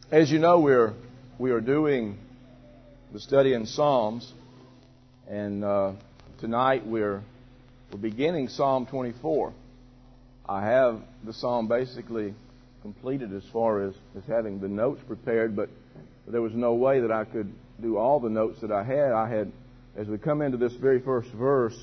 As you know, we are doing the study in Psalms, and tonight we're beginning Psalm 24. I have the psalm basically completed as far as having the notes prepared, but there was no way that I could do all the notes that I had. As we come into this very first verse,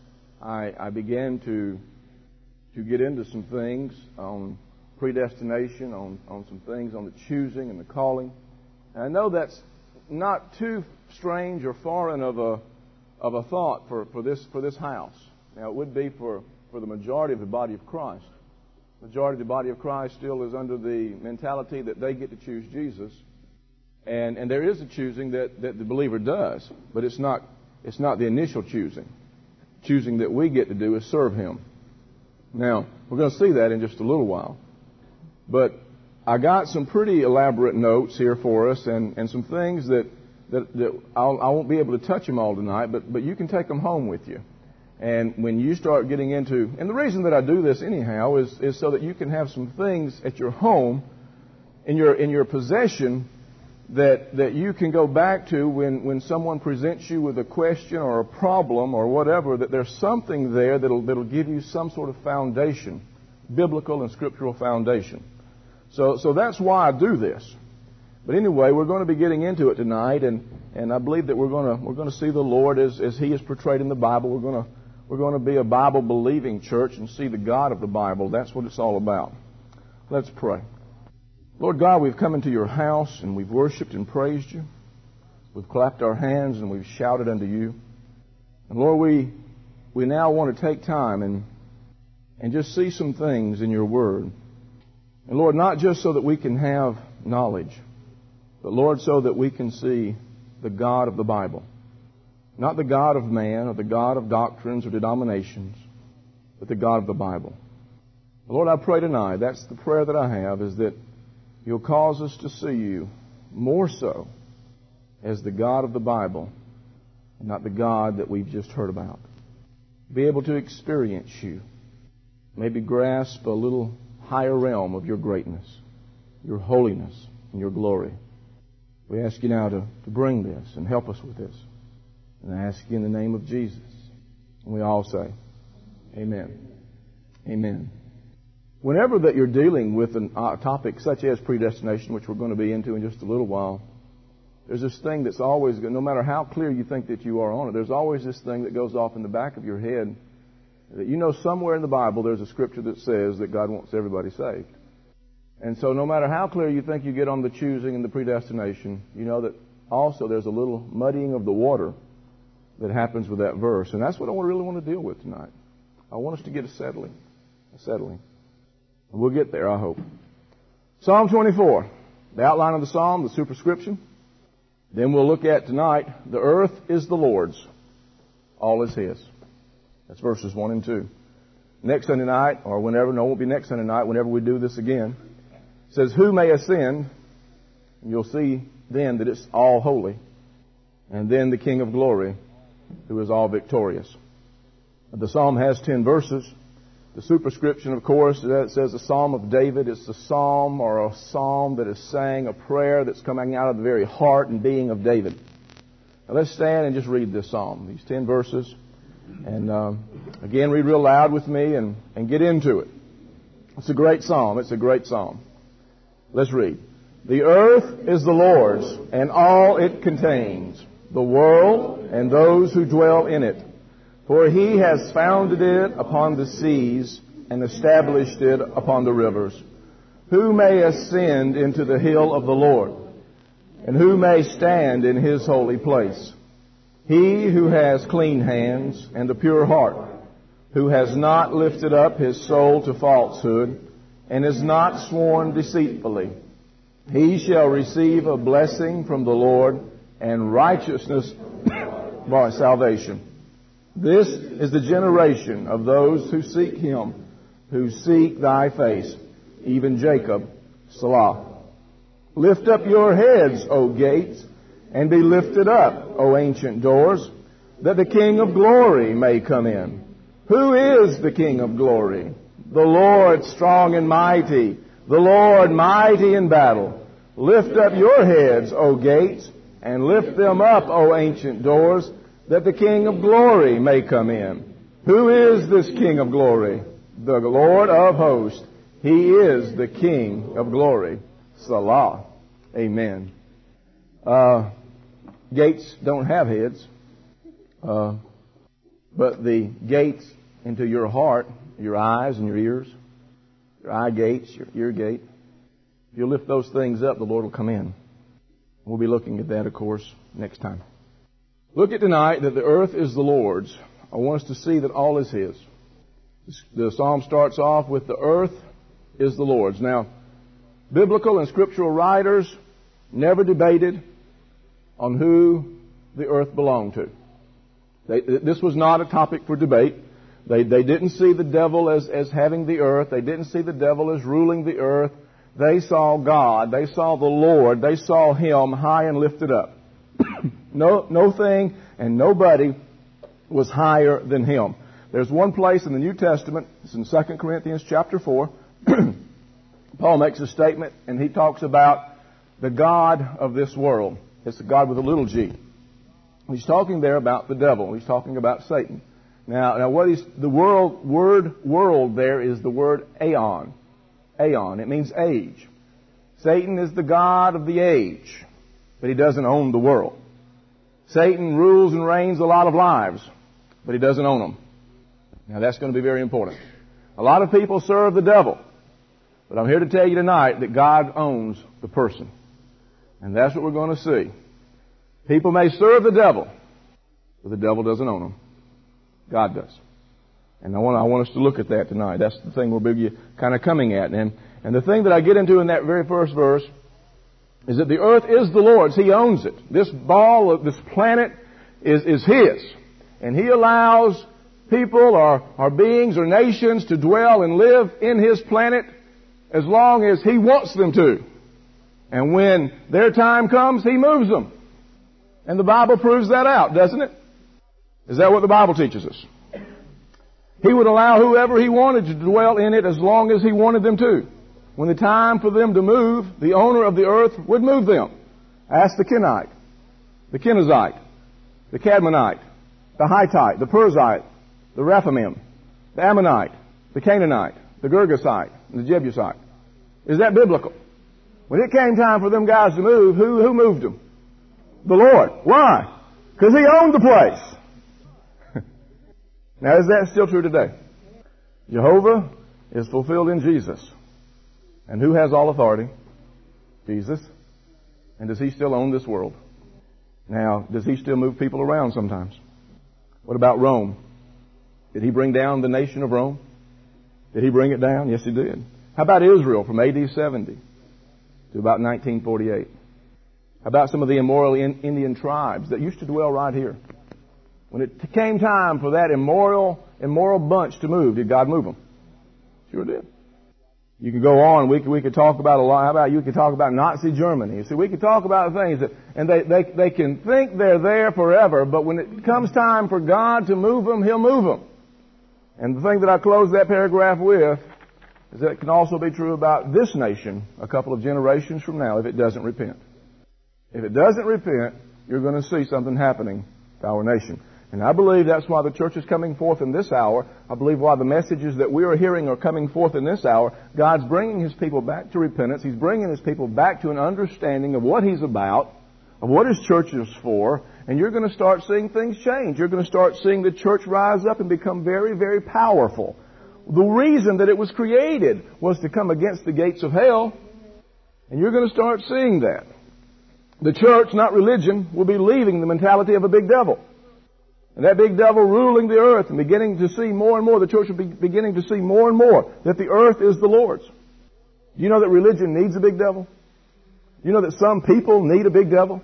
I began to get into some things on predestination, on some things on the choosing and the calling. And I know that's not too strange or foreign of a thought for this house. Now, it would be for the majority of the body of Christ. The majority of the body of Christ still is under the mentality that they get to choose Jesus, and there is a choosing that the believer does, but it's not the initial choosing. Choosing that we get to do is serve Him. Now, we're going to see that in just a little while. But I got some pretty elaborate notes here for us, and some things that I won't be able to touch them all tonight, but you can take them home with you. And when you start getting into, and the reason that I do this anyhow is so that you can have some things at your home, in your possession, that you can go back to when someone presents you with a question or a problem or whatever, that there's something there that'll give you some sort of foundation, biblical and scriptural foundation. So that's why I do this. But anyway, we're going to be getting into it tonight, and I believe that we're going to see the Lord as He is portrayed in the Bible. We're going to be a Bible believing church and see the God of the Bible. That's what it's all about. Let's pray. Lord God, we've come into your house and we've worshiped and praised you. We've clapped our hands and we've shouted unto you. And Lord, we now want to take time and just see some things in your word. And Lord, not just so that we can have knowledge, but Lord, so that we can see the God of the Bible. Not the God of man or the God of doctrines or denominations, but the God of the Bible. Lord, I pray tonight, that's the prayer that I have, is that you'll cause us to see you more so as the God of the Bible, and not the God that we've just heard about. Be able to experience you. Maybe grasp a little higher realm of your greatness, your holiness, and your glory. We ask you now to bring this and help us with this. And I ask you in the name of Jesus. And we all say, Amen. Amen. Whenever that you're dealing with a topic such as predestination, which we're going to be into in just a little while, there's this thing that's always, no matter how clear you think that you are on it, there's always this thing that goes off in the back of your head that you know somewhere in the Bible there's a scripture that says that God wants everybody saved. And so no matter how clear you think you get on the choosing and the predestination, you know that also there's a little muddying of the water that happens with that verse. And that's what I really want to deal with tonight. I want us to get a settling. And we'll get there, I hope. Psalm 24, the outline of the psalm, the superscription. Then we'll look at tonight, the earth is the Lord's, all is His. That's verses 1 and 2. Next Sunday night, or whenever, no, it won't be next Sunday night, whenever we do this again, it says, who may ascend? And you'll see then that it's all holy. And then the King of glory, who is all victorious. The psalm has 10 verses. The superscription, of course, it says a psalm of David. It's a psalm or a psalm that is saying a prayer that's coming out of the very heart and being of David. Now let's stand and just read this psalm, these 10 verses. And again, read real loud with me and get into it. It's a great psalm. It's a great psalm. Let's read. The earth is the Lord's and all it contains, the world and those who dwell in it. For He has founded it upon the seas and established it upon the rivers. Who may ascend into the hill of the Lord? And who may stand in His holy place? He who has clean hands and a pure heart, who has not lifted up his soul to falsehood, and has not sworn deceitfully, he shall receive a blessing from the Lord and righteousness by salvation. This is the generation of those who seek Him, who seek Thy face, even Jacob, Selah. Lift up your heads, O gates, and be lifted up, O ancient doors, that the King of glory may come in. Who is the King of glory? The Lord strong and mighty, the Lord mighty in battle. Lift up your heads, O gates, and lift them up, O ancient doors, that the King of glory may come in. Who is this King of glory? The Lord of hosts. He is the King of glory. Salah. Amen. Gates don't have heads, but the gates into your heart, your eyes and your ears, your eye gates, your ear gate, if you lift those things up, the Lord will come in. We'll be looking at that, of course, next time. Look at tonight that the earth is the Lord's. I want us to see that all is His. The psalm starts off with the earth is the Lord's. Now, biblical and scriptural writers never debated on who the earth belonged to. This was not a topic for debate. They didn't see the devil as having the earth. They didn't see the devil as ruling the earth. They saw God. They saw the Lord. They saw Him high and lifted up. No thing and nobody was higher than Him. There's one place in the New Testament, it's in 2 Corinthians chapter 4. Paul makes a statement and he talks about the God of this world. It's a God with a little g. He's talking there about the devil. He's talking about Satan. Now the word there is the word aeon. Aeon. It means age. Satan is the God of the age, but he doesn't own the world. Satan rules and reigns a lot of lives, but he doesn't own them. Now that's going to be very important. A lot of people serve the devil, but I'm here to tell you tonight that God owns the person. And that's what we're going to see. People may serve the devil, but the devil doesn't own them. God does. And I want us to look at that tonight. That's the thing we'll be kind of coming at. And the thing that I get into in that very first verse is that the earth is the Lord's. He owns it. This ball, this planet is His. And He allows people or beings or nations to dwell and live in His planet as long as He wants them to. And when their time comes, He moves them. And the Bible proves that out, doesn't it? Is that what the Bible teaches us? He would allow whoever He wanted to dwell in it as long as He wanted them to. When the time for them to move, the owner of the earth would move them. Ask the Kenite, the Kenizzite, the Cadmonite, the Hittite, the Perizzite, the Rephaim, the Ammonite, the Canaanite, the Girgasite, and the Jebusite. Is that biblical? When it came time for them guys to move, who moved them? The Lord. Why? Because He owned the place. Now, is that still true today? Jehovah is fulfilled in Jesus. And who has all authority? Jesus. And does He still own this world? Now, does He still move people around sometimes? What about Rome? Did He bring down the nation of Rome? Did He bring it down? Yes, He did. How about Israel from AD 70 to about 1948? How about some of the immoral Indian tribes that used to dwell right here? When it came time for that immoral bunch to move, did God move them? Sure did. You could go on. We could talk about a lot. How about you could talk about Nazi Germany? You see, we could talk about things and they can think they're there forever, but when it comes time for God to move them, He'll move them. And the thing that I close that paragraph with is that it can also be true about this nation a couple of generations from now if it doesn't repent. If it doesn't repent, you're going to see something happening to our nation. And I believe that's why the church is coming forth in this hour. I believe why the messages that we are hearing are coming forth in this hour. God's bringing His people back to repentance. He's bringing His people back to an understanding of what He's about, of what His church is for. And you're going to start seeing things change. You're going to start seeing the church rise up and become very, very powerful. The reason that it was created was to come against the gates of hell. And you're going to start seeing that. The church, not religion, will be leaving the mentality of a big devil. And that big devil ruling the earth and beginning to see more and more, the church will be beginning to see more and more that the earth is the Lord's. Do you know that religion needs a big devil? Do you know that some people need a big devil?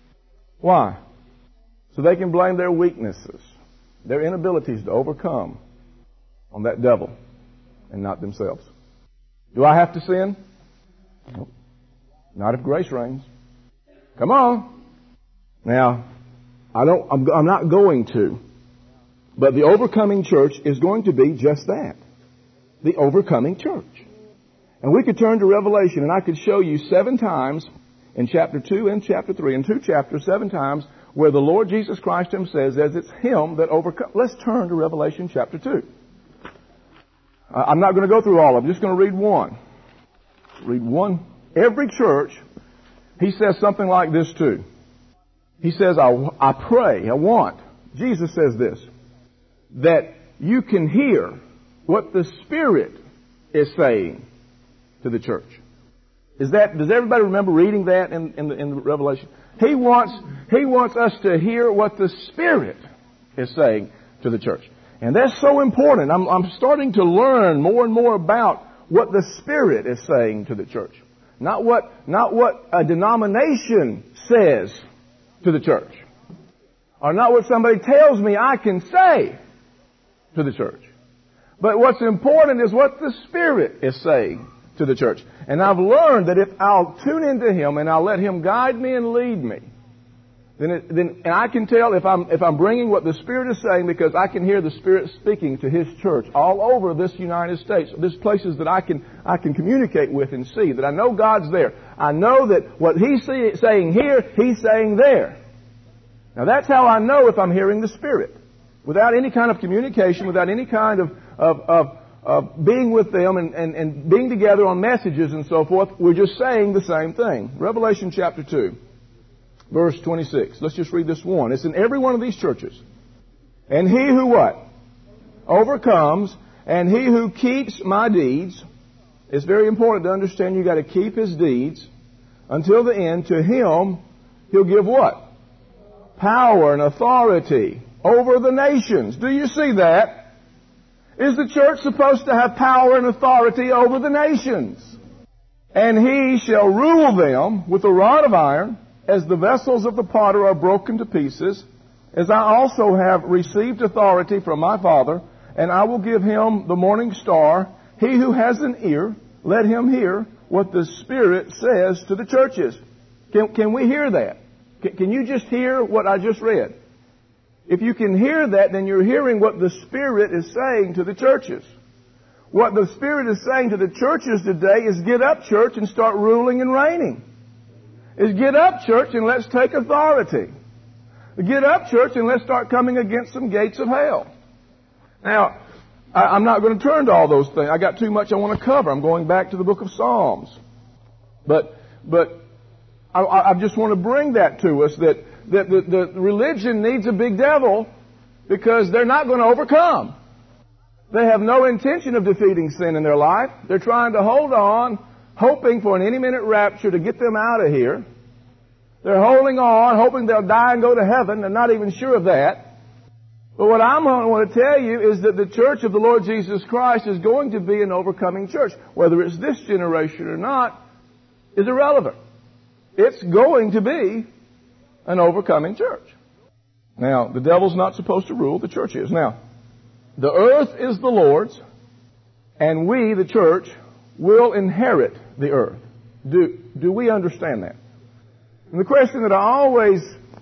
Why? So they can blame their weaknesses, their inabilities to overcome on that devil and not themselves. Do I have to sin? Nope. Not if grace reigns. Come on. Now, I'm not going to. But the overcoming church is going to be just that. The overcoming church. And we could turn to Revelation and I could show you 7 times in chapter 2 and chapter 3, in 2 chapters, 7 times, where the Lord Jesus Christ Himself says it's Him that overcomes. Let's turn to Revelation chapter 2. I'm not going to go through all of them. I'm just going to read one. Read one. Every church, He says something like this too. He says, I pray, I want. Jesus says this, that you can hear what the Spirit is saying to the church. Does everybody remember reading that in the Revelation? He wants us to hear what the Spirit is saying to the church. And that's so important. I'm starting to learn more and more about what the Spirit is saying to the church. Not what a denomination says to the church. Or not what somebody tells me I can say to the church. But what's important is what the Spirit is saying to the church. And I've learned that if I'll tune into Him and I'll let Him guide me and lead me, then I can tell if I'm bringing what the Spirit is saying, because I can hear the Spirit speaking to His church all over this United States. There's places that I can communicate with and see, that I know God's there. I know that what He's saying here, He's saying there. Now that's how I know if I'm hearing the Spirit. Without any kind of communication, without any kind of being with them and being together on messages and so forth, we're just saying the same thing. Revelation chapter 2, verse 26. Let's just read this one. It's in every one of these churches. And he who what? Overcomes, and he who keeps my deeds. It's very important to understand you've got to keep His deeds until the end. To him, He'll give what? Power and authority over the nations. Do you see that? Is the church supposed to have power and authority over the nations? And He shall rule them with a rod of iron, as the vessels of the potter are broken to pieces, as I also have received authority from my Father, and I will give him the morning star. He who has an ear, let him hear what the Spirit says to the churches. Can we hear that? Can you just hear what I just read? If you can hear that, then you're hearing what the Spirit is saying to the churches. What the Spirit is saying to the churches today is, get up, church, and start ruling and reigning. Is get up, church, and let's take authority. Get up, church, and let's start coming against some gates of hell. Now, I'm not going to turn to all those things. I got too much I want to cover. I'm going back to the book of Psalms. But I just want to bring that to us, that the religion needs a big devil, because they're not going to overcome. They have no intention of defeating sin in their life. They're trying to hold on, hoping for an any-minute rapture to get them out of here. They're holding on, hoping they'll die and go to heaven. They're not even sure of that. But what I want to tell you is that the church of the Lord Jesus Christ is going to be an overcoming church. Whether it's this generation or not is irrelevant. It's going to be an overcoming church. Now, the devil's not supposed to rule, the church is. Now, the earth is the Lord's, and we, the church, will inherit the earth. Do we understand that? And the question that I always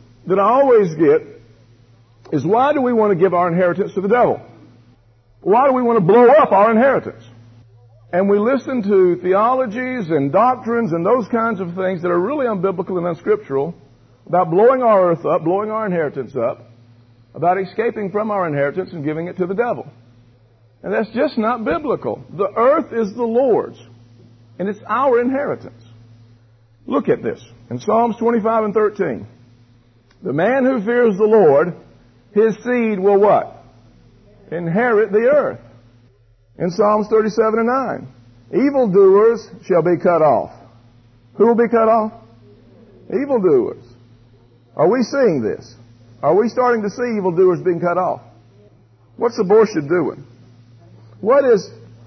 get is, why do we want to give our inheritance to the devil? Why do we want to blow up our inheritance? And we listen to theologies and doctrines and those kinds of things that are really unbiblical and unscriptural about blowing our earth up, blowing our inheritance up, about escaping from our inheritance and giving it to the devil. And that's just not biblical. The earth is the Lord's, and it's our inheritance. Look at this. In Psalms 25 and 13, the man who fears the Lord, his seed will what? Inherit the earth. In Psalms 37 and 9, evildoers shall be cut off. Who will be cut off? Evildoers. Are we seeing this? Are we starting to see evildoers being cut off? What's abortion doing? What is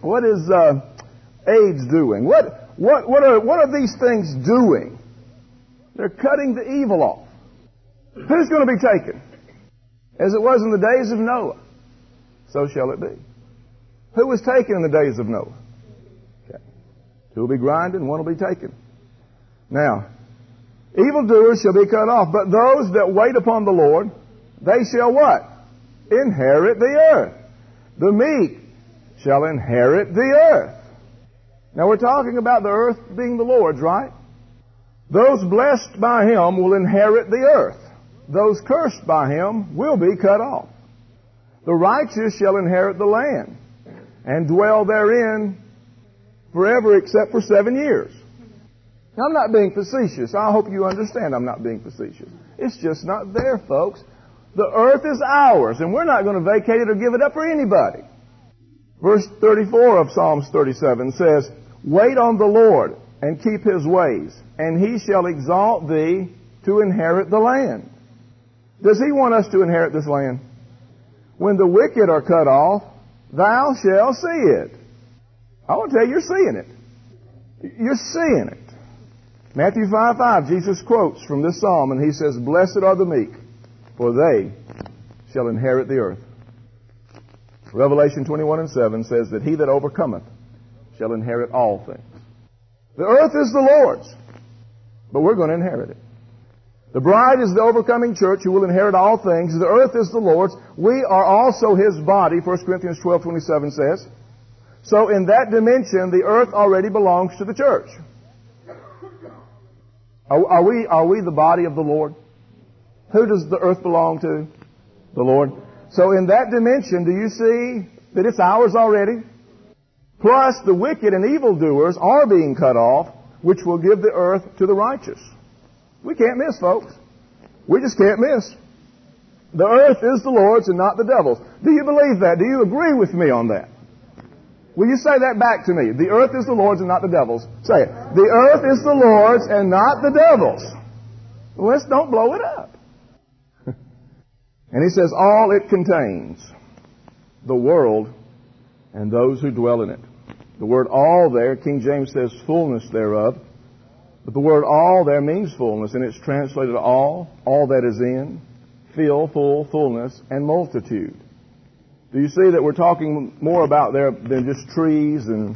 AIDS doing? What are these things doing? They're cutting the evil off. Who's going to be taken? As it was in the days of Noah, so shall it be. Who was taken in the days of Noah? Okay. Two will be grinded and one will be taken. Now, evildoers shall be cut off, but those that wait upon the Lord, they shall what? Inherit the earth. The meek shall inherit the earth. Now we're talking about the earth being the Lord's, right? Those blessed by him will inherit the earth. Those cursed by him will be cut off. The righteous shall inherit the land and dwell therein forever except for 7 years. Now, I'm not being facetious. I hope you understand I'm not being facetious. It's just not there, folks. The earth is ours, and we're not going to vacate it or give it up for anybody. Verse 34 of Psalms 37 says, "Wait on the Lord and keep his ways, and he shall exalt thee to inherit the land." Does he want us to inherit this land? When the wicked are cut off, thou shalt see it. I want to tell you, you're seeing it. You're seeing it. Matthew 5:5, Jesus quotes from this psalm, and he says, "Blessed are the meek, for they shall inherit the earth." Revelation 21:7 says that he that overcometh shall inherit all things. The earth is the Lord's, but we're going to inherit it. The bride is the overcoming church who will inherit all things. The earth is the Lord's. We are also his body, 1 Corinthians 12:27 says. So in that dimension, the earth already belongs to the church. Are we the body of the Lord? Who does the earth belong to? The Lord. So in that dimension, do you see that it's ours already? Plus, the wicked and evildoers are being cut off, which will give the earth to the righteous. We can't miss, folks. We just can't miss. The earth is the Lord's and not the devil's. Do you believe that? Do you agree with me on that? Will you say that back to me? The earth is the Lord's and not the devil's. Say it. The earth is the Lord's and not the devil's. Let's don't blow it up. And he says, all it contains, the world and those who dwell in it. The word all there, King James says fullness thereof. But the word all there means fullness, and it's translated all that is in, fill, full, fullness, and multitude. Do you see that we're talking more about there than just trees and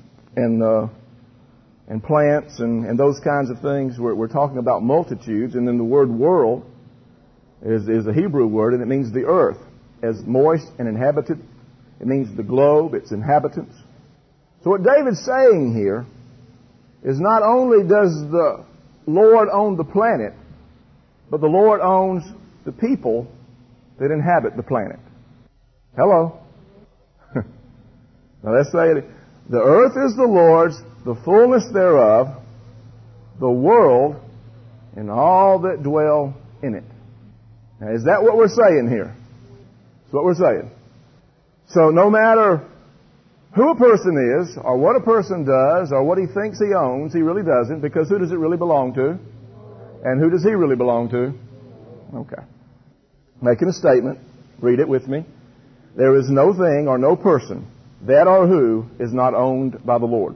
plants and those kinds of things? We're talking about multitudes, and then the word world is a Hebrew word, and it means the earth as moist and inhabited. It means the globe, its inhabitants. So what David's saying here is not only does the Lord own the planet, but the Lord owns the people that inhabit the planet. Hello? Now let's say it. The earth is the Lord's, the fullness thereof, the world, and all that dwell in it. Now, is that what we're saying here? That's what we're saying. So no matter who a person is, or what a person does, or what he thinks he owns, he really doesn't, because who does it really belong to? And who does he really belong to? Okay. Making a statement. Read it with me. There is no thing or no person, that or who, is not owned by the Lord.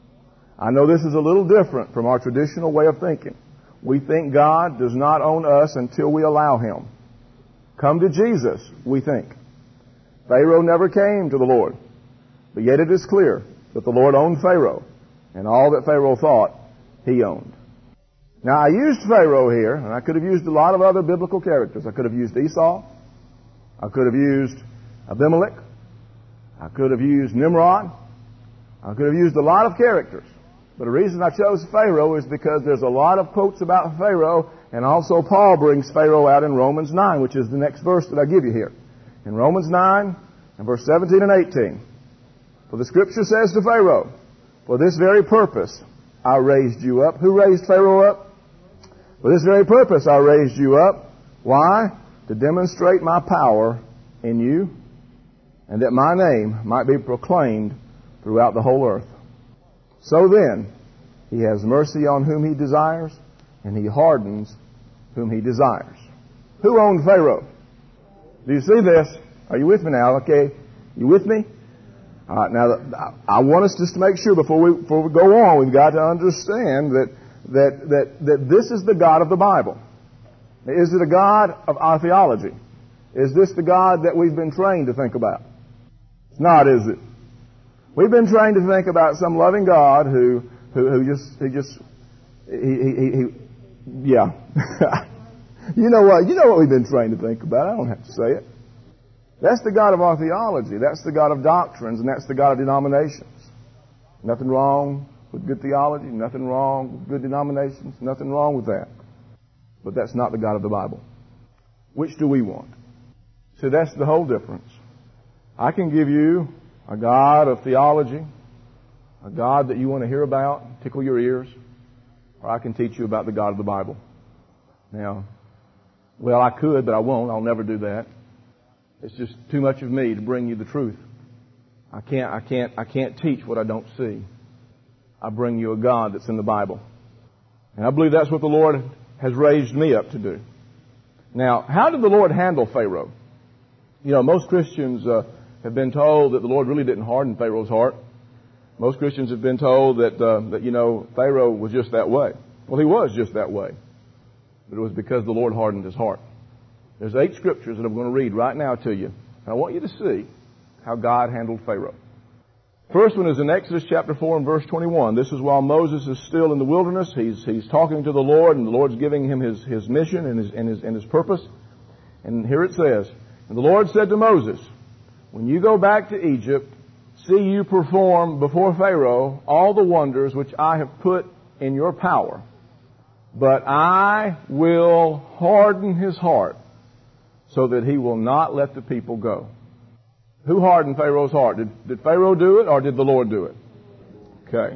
I know this is a little different from our traditional way of thinking. We think God does not own us until we allow Him. Come to Jesus, we think. Pharaoh never came to the Lord. But yet it is clear that the Lord owned Pharaoh, and all that Pharaoh thought, he owned. Now, I used Pharaoh here, and I could have used a lot of other biblical characters. I could have used Esau. I could have used Abimelech. I could have used Nimrod. I could have used a lot of characters. But the reason I chose Pharaoh is because there's a lot of quotes about Pharaoh, and also Paul brings Pharaoh out in Romans 9, which is the next verse that I give you here. In Romans 9, and verse 17 and 18. For the Scripture says to Pharaoh, for this very purpose I raised you up. Who raised Pharaoh up? For this very purpose I raised you up. Why? To demonstrate my power in you, and that my name might be proclaimed throughout the whole earth. So then, He has mercy on whom He desires, and He hardens whom He desires. Who owned Pharaoh? Do you see this? Are you with me now? Okay. You with me? All right, now, I want us just to make sure before we go on, we've got to understand that this is the God of the Bible. Is it a God of our theology? Is this the God that we've been trained to think about? It's not, is it? We've been trained to think about some loving God who yeah. You know what we've been trained to think about. I don't have to say it. That's the God of our theology. That's the God of doctrines, and that's the God of denominations. Nothing wrong with good theology, nothing wrong with good denominations, nothing wrong with that. But that's not the God of the Bible. Which do we want? See, that's the whole difference. I can give you a God of theology, a God that you want to hear about, tickle your ears, or I can teach you about the God of the Bible. Now, well, I could, but I won't. I'll never do that. It's just too much of me to bring you the truth. I can't teach what I don't see. I bring you a God that's in the Bible. And I believe that's what the Lord has raised me up to do. Now, how did the Lord handle Pharaoh? You know, most Christians have been told that the Lord really didn't harden Pharaoh's heart. Most Christians have been told that Pharaoh was just that way. Well, he was just that way. But it was because the Lord hardened his heart. There's 8 scriptures that I'm going to read right now to you. And I want you to see how God handled Pharaoh. First one is in Exodus chapter 4 and verse 21. This is while Moses is still in the wilderness. He's talking to the Lord, and the Lord's giving him his mission and his purpose. And here it says, "And the Lord said to Moses, when you go back to Egypt, see you perform before Pharaoh all the wonders which I have put in your power. But I will harden his heart so that he will not let the people go." Who hardened Pharaoh's heart? Did Pharaoh do it or did the Lord do it? Okay.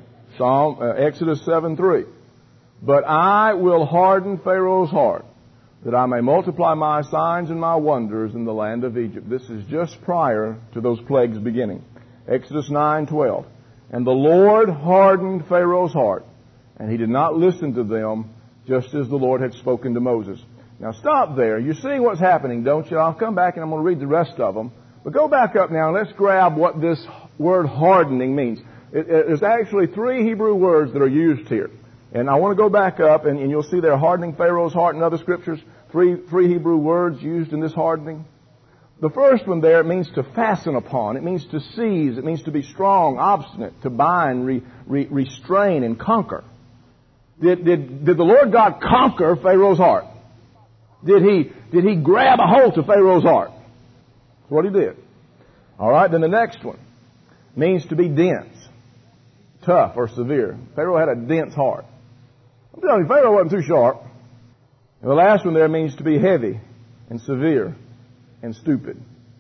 Exodus 7:3. "But I will harden Pharaoh's heart that I may multiply my signs and my wonders in the land of Egypt." This is just prior to those plagues beginning. Exodus 9:12. "And the Lord hardened Pharaoh's heart, and he did not listen to them, just as the Lord had spoken to Moses." Now stop there. You're seeing what's happening, don't you? I'll come back and I'm going to read the rest of them. But go back up now and let's grab what this word hardening means. There's actually 3 Hebrew words that are used here. And I want to go back up and you'll see there hardening Pharaoh's heart in other scriptures. 3 Hebrew words used in this hardening. The first one there, it means to fasten upon. It means to seize. It means to be strong, obstinate, to bind, restrain, and conquer. Did the Lord God conquer Pharaoh's heart? Did he grab a hold to Pharaoh's heart? That's what he did. All right, then the next one means to be dense, tough, or severe. Pharaoh had a dense heart. I'm telling you, Pharaoh wasn't too sharp. And the last one there means to be heavy and severe and stupid.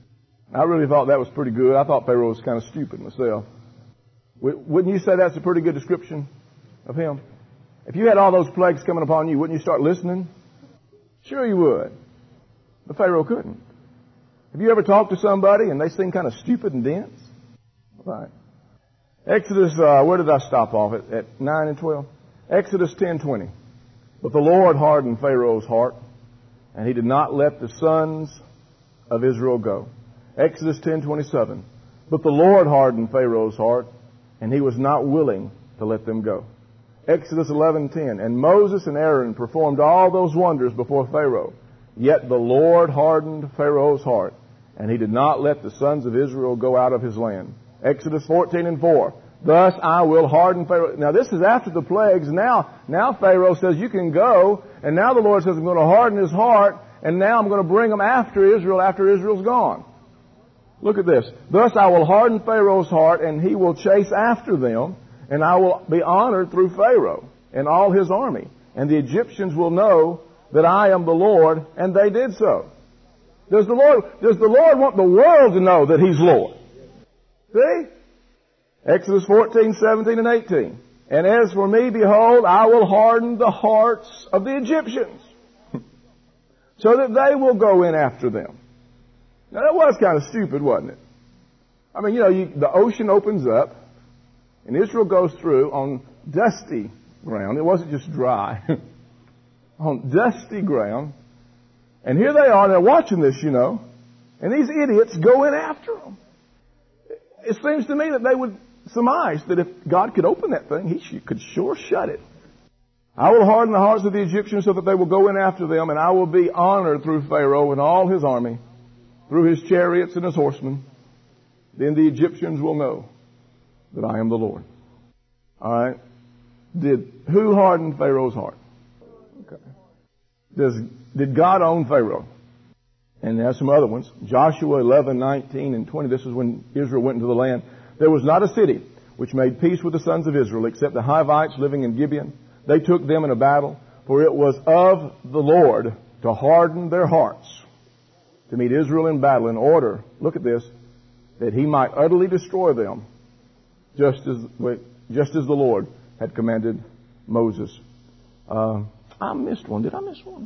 I really thought that was pretty good. I thought Pharaoh was kind of stupid myself. Wouldn't you say that's a pretty good description of him? If you had all those plagues coming upon you, wouldn't you start listening? Sure you would. But Pharaoh couldn't. Have you ever talked to somebody and they seem kind of stupid and dense? All right. Exodus, where did I stop off? At 9 and 12? Exodus 10:20. "But the Lord hardened Pharaoh's heart, and he did not let the sons of Israel go." Exodus 10:27. "But the Lord hardened Pharaoh's heart, and he was not willing to let them go." Exodus 11:10. "And Moses and Aaron performed all those wonders before Pharaoh. Yet the Lord hardened Pharaoh's heart, and he did not let the sons of Israel go out of his land." Exodus 14:4. "Thus I will harden Pharaoh." Now this is after the plagues. Now Pharaoh says, "You can go." And now the Lord says, "I'm going to harden his heart. And now I'm going to bring them after Israel's gone." Look at this. "Thus I will harden Pharaoh's heart, and he will chase after them. And I will be honored through Pharaoh and all his army. And the Egyptians will know that I am the Lord." And they did so. Does the Lord want the world to know that he's Lord? See? Exodus 14:17 and 18. "And as for me, behold, I will harden the hearts of the Egyptians, so that they will go in after them." Now that was kind of stupid, wasn't it? I mean, the ocean opens up, and Israel goes through on dusty ground. It wasn't just dry. On dusty ground. And here they are, they're watching this, and these idiots go in after them. It seems to me that they would surmise that if God could open that thing, he could sure shut it. "I will harden the hearts of the Egyptians so that they will go in after them, and I will be honored through Pharaoh and all his army, through his chariots and his horsemen. Then the Egyptians will know that I am the Lord." All right. Who hardened Pharaoh's heart? Okay. Did God own Pharaoh? And there's some other ones. Joshua 11:19 and 20. This is when Israel went into the land. "There was not a city which made peace with the sons of Israel, except the Hivites living in Gibeon. They took them in a battle, for it was of the Lord to harden their hearts to meet Israel in battle in order, look at this, that he might utterly destroy them, just as the Lord had commanded Moses. I missed one. Did I miss one?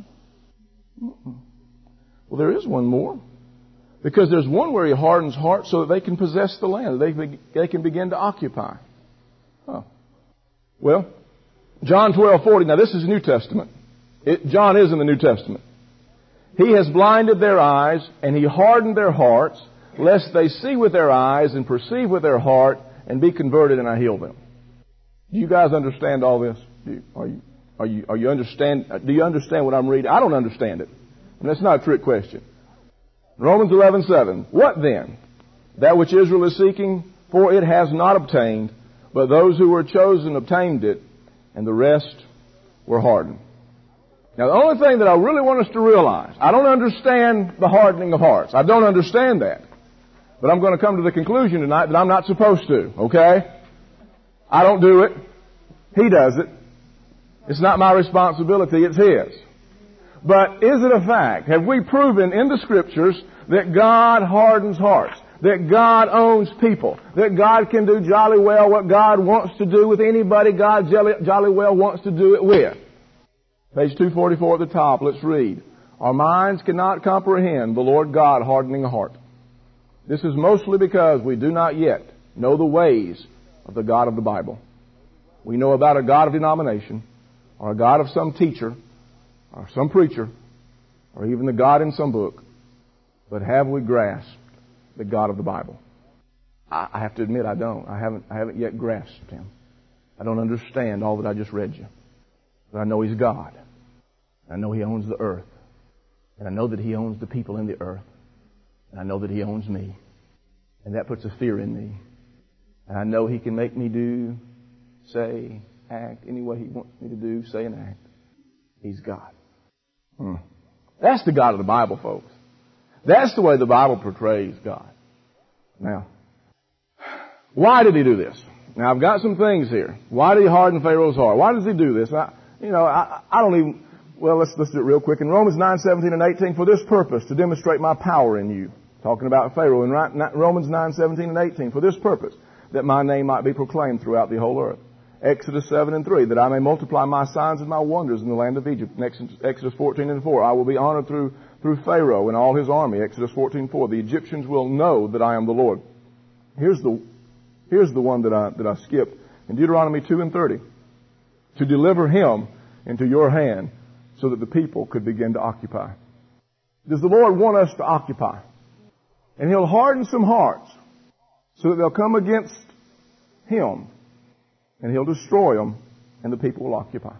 Well, there is one more. Because there's one where he hardens hearts so that they can possess the land, they can begin to occupy. Huh. Well, John 12:40. Now this is New Testament. John is in the New Testament. He has blinded their eyes and he hardened their hearts, lest they see with their eyes and perceive with their heart and be converted, and I heal them. Do you guys understand all this? Do you understand what I'm reading? I don't understand it. And that's not a trick question. Romans 11:7. What then? That which Israel is seeking, for it has not obtained, but those who were chosen obtained it, and the rest were hardened. Now the only thing that I really want us to realize, I don't understand the hardening of hearts. I don't understand that. But I'm going to come to the conclusion tonight that I'm not supposed to, okay? I don't do it. He does it. It's not my responsibility, it's His. But is it a fact? Have we proven in the Scriptures that God hardens hearts? That God owns people? That God can do jolly well what God wants to do with anybody God jolly well wants to do it with? Page 244 at the top, let's read. Our minds cannot comprehend the Lord God hardening a heart. This is mostly because we do not yet know the ways of the God of the Bible. We know about a God of denomination, or a God of some teacher, or some preacher, or even the God in some book. But have we grasped the God of the Bible? I have to admit I don't. I haven't yet grasped Him. I don't understand all that I just read you. But I know He's God. I know He owns the earth. And I know that He owns the people in the earth. And I know that He owns me. And that puts a fear in me. And I know He can make me do, say, act any way He wants me to do, say, and act. He's God. That's the God of the Bible, folks. That's the way the Bible portrays God. Now, why did He do this? Now, I've got some things here. Why did He harden Pharaoh's heart? Why does He do this? I don't even... Well, let's do it real quick. In Romans 9:17 and 18, for this purpose, to demonstrate my power in you. Talking about Pharaoh. In Romans 9:17 and 18, for this purpose, that my name might be proclaimed throughout the whole earth. Exodus 7 and 3, that I may multiply my signs and my wonders in the land of Egypt. Exodus 14 and 4, I will be honored through Pharaoh and all his army. Exodus 14:4, the Egyptians will know that I am the Lord. Here's the one that I skipped. In Deuteronomy 2 and 30, to deliver him into your hand so that the people could begin to occupy. Does the Lord want us to occupy? And He'll harden some hearts so that they'll come against Him. And He'll destroy them, and the people will occupy.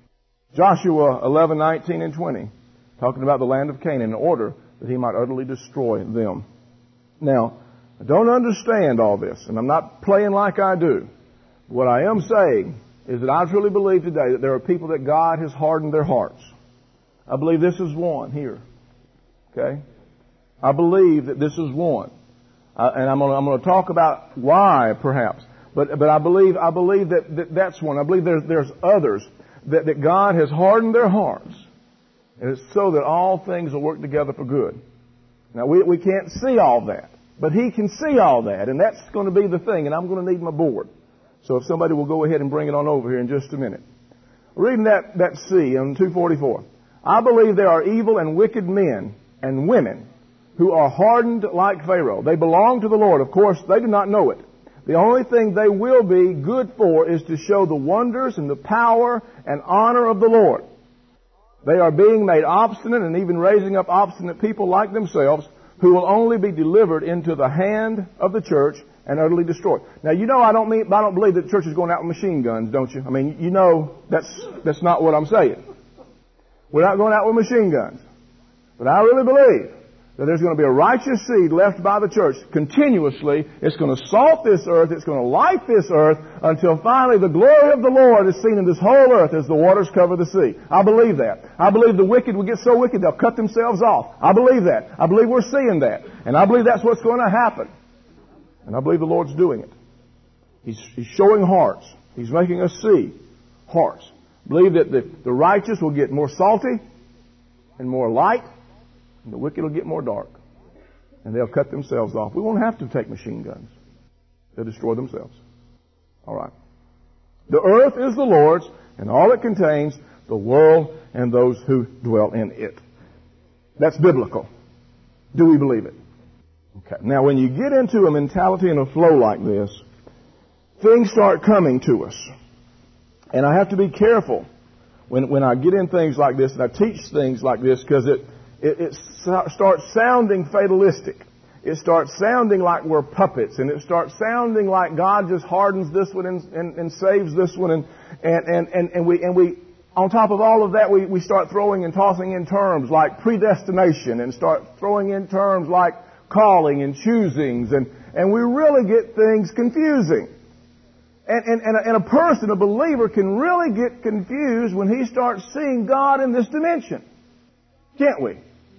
Joshua 11:19 and 20, talking about the land of Canaan, in order that He might utterly destroy them. Now, I don't understand all this, and I'm not playing like I do. What I am saying is that I truly believe today that there are people that God has hardened their hearts. I believe this is one here. Okay? I believe that this is one. And I'm going to talk about why, perhaps. But I believe that's one. I believe there's others that God has hardened their hearts, and it's so that all things will work together for good. Now we can't see all that, but He can see all that, and that's going to be the thing. And I'm going to need my board. So if somebody will go ahead and bring it on over here in just a minute. Reading that C on 244. I believe there are evil and wicked men and women who are hardened like Pharaoh. They belong to the Lord. Of course, they do not know it. The only thing they will be good for is to show the wonders and the power and honor of the Lord. They are being made obstinate and even raising up obstinate people like themselves who will only be delivered into the hand of the church and utterly destroyed. Now, you know I don't believe that the church is going out with machine guns, don't you? I mean, you know that's not what I'm saying. We're not going out with machine guns. But I really believe that there's going to be a righteous seed left by the church continuously. It's going to salt this earth. It's going to light this earth until finally the glory of the Lord is seen in this whole earth as the waters cover the sea. I believe that. I believe the wicked will get so wicked they'll cut themselves off. I believe that. I believe we're seeing that. And I believe that's what's going to happen. And I believe the Lord's doing it. He's showing hearts. He's making us see hearts. Believe that the righteous will get more salty and more light, and the wicked will get more dark. And they'll cut themselves off. We won't have to take machine guns. They'll destroy themselves. All right. The earth is the Lord's, and all it contains, the world and those who dwell in it. That's biblical. Do we believe it? Okay. Now, when you get into a mentality and a flow like this, things start coming to us. And I have to be careful when I get in things like this and I teach things like this, because it starts sounding fatalistic. It starts sounding like we're puppets, and it starts sounding like God just hardens this one and saves this one, and we on top of all of that, we start throwing and tossing in terms like predestination, and start throwing in terms like calling and choosings, and we really get things confusing. And a person, a believer, can really get confused when he starts seeing God in this dimension. Can't we?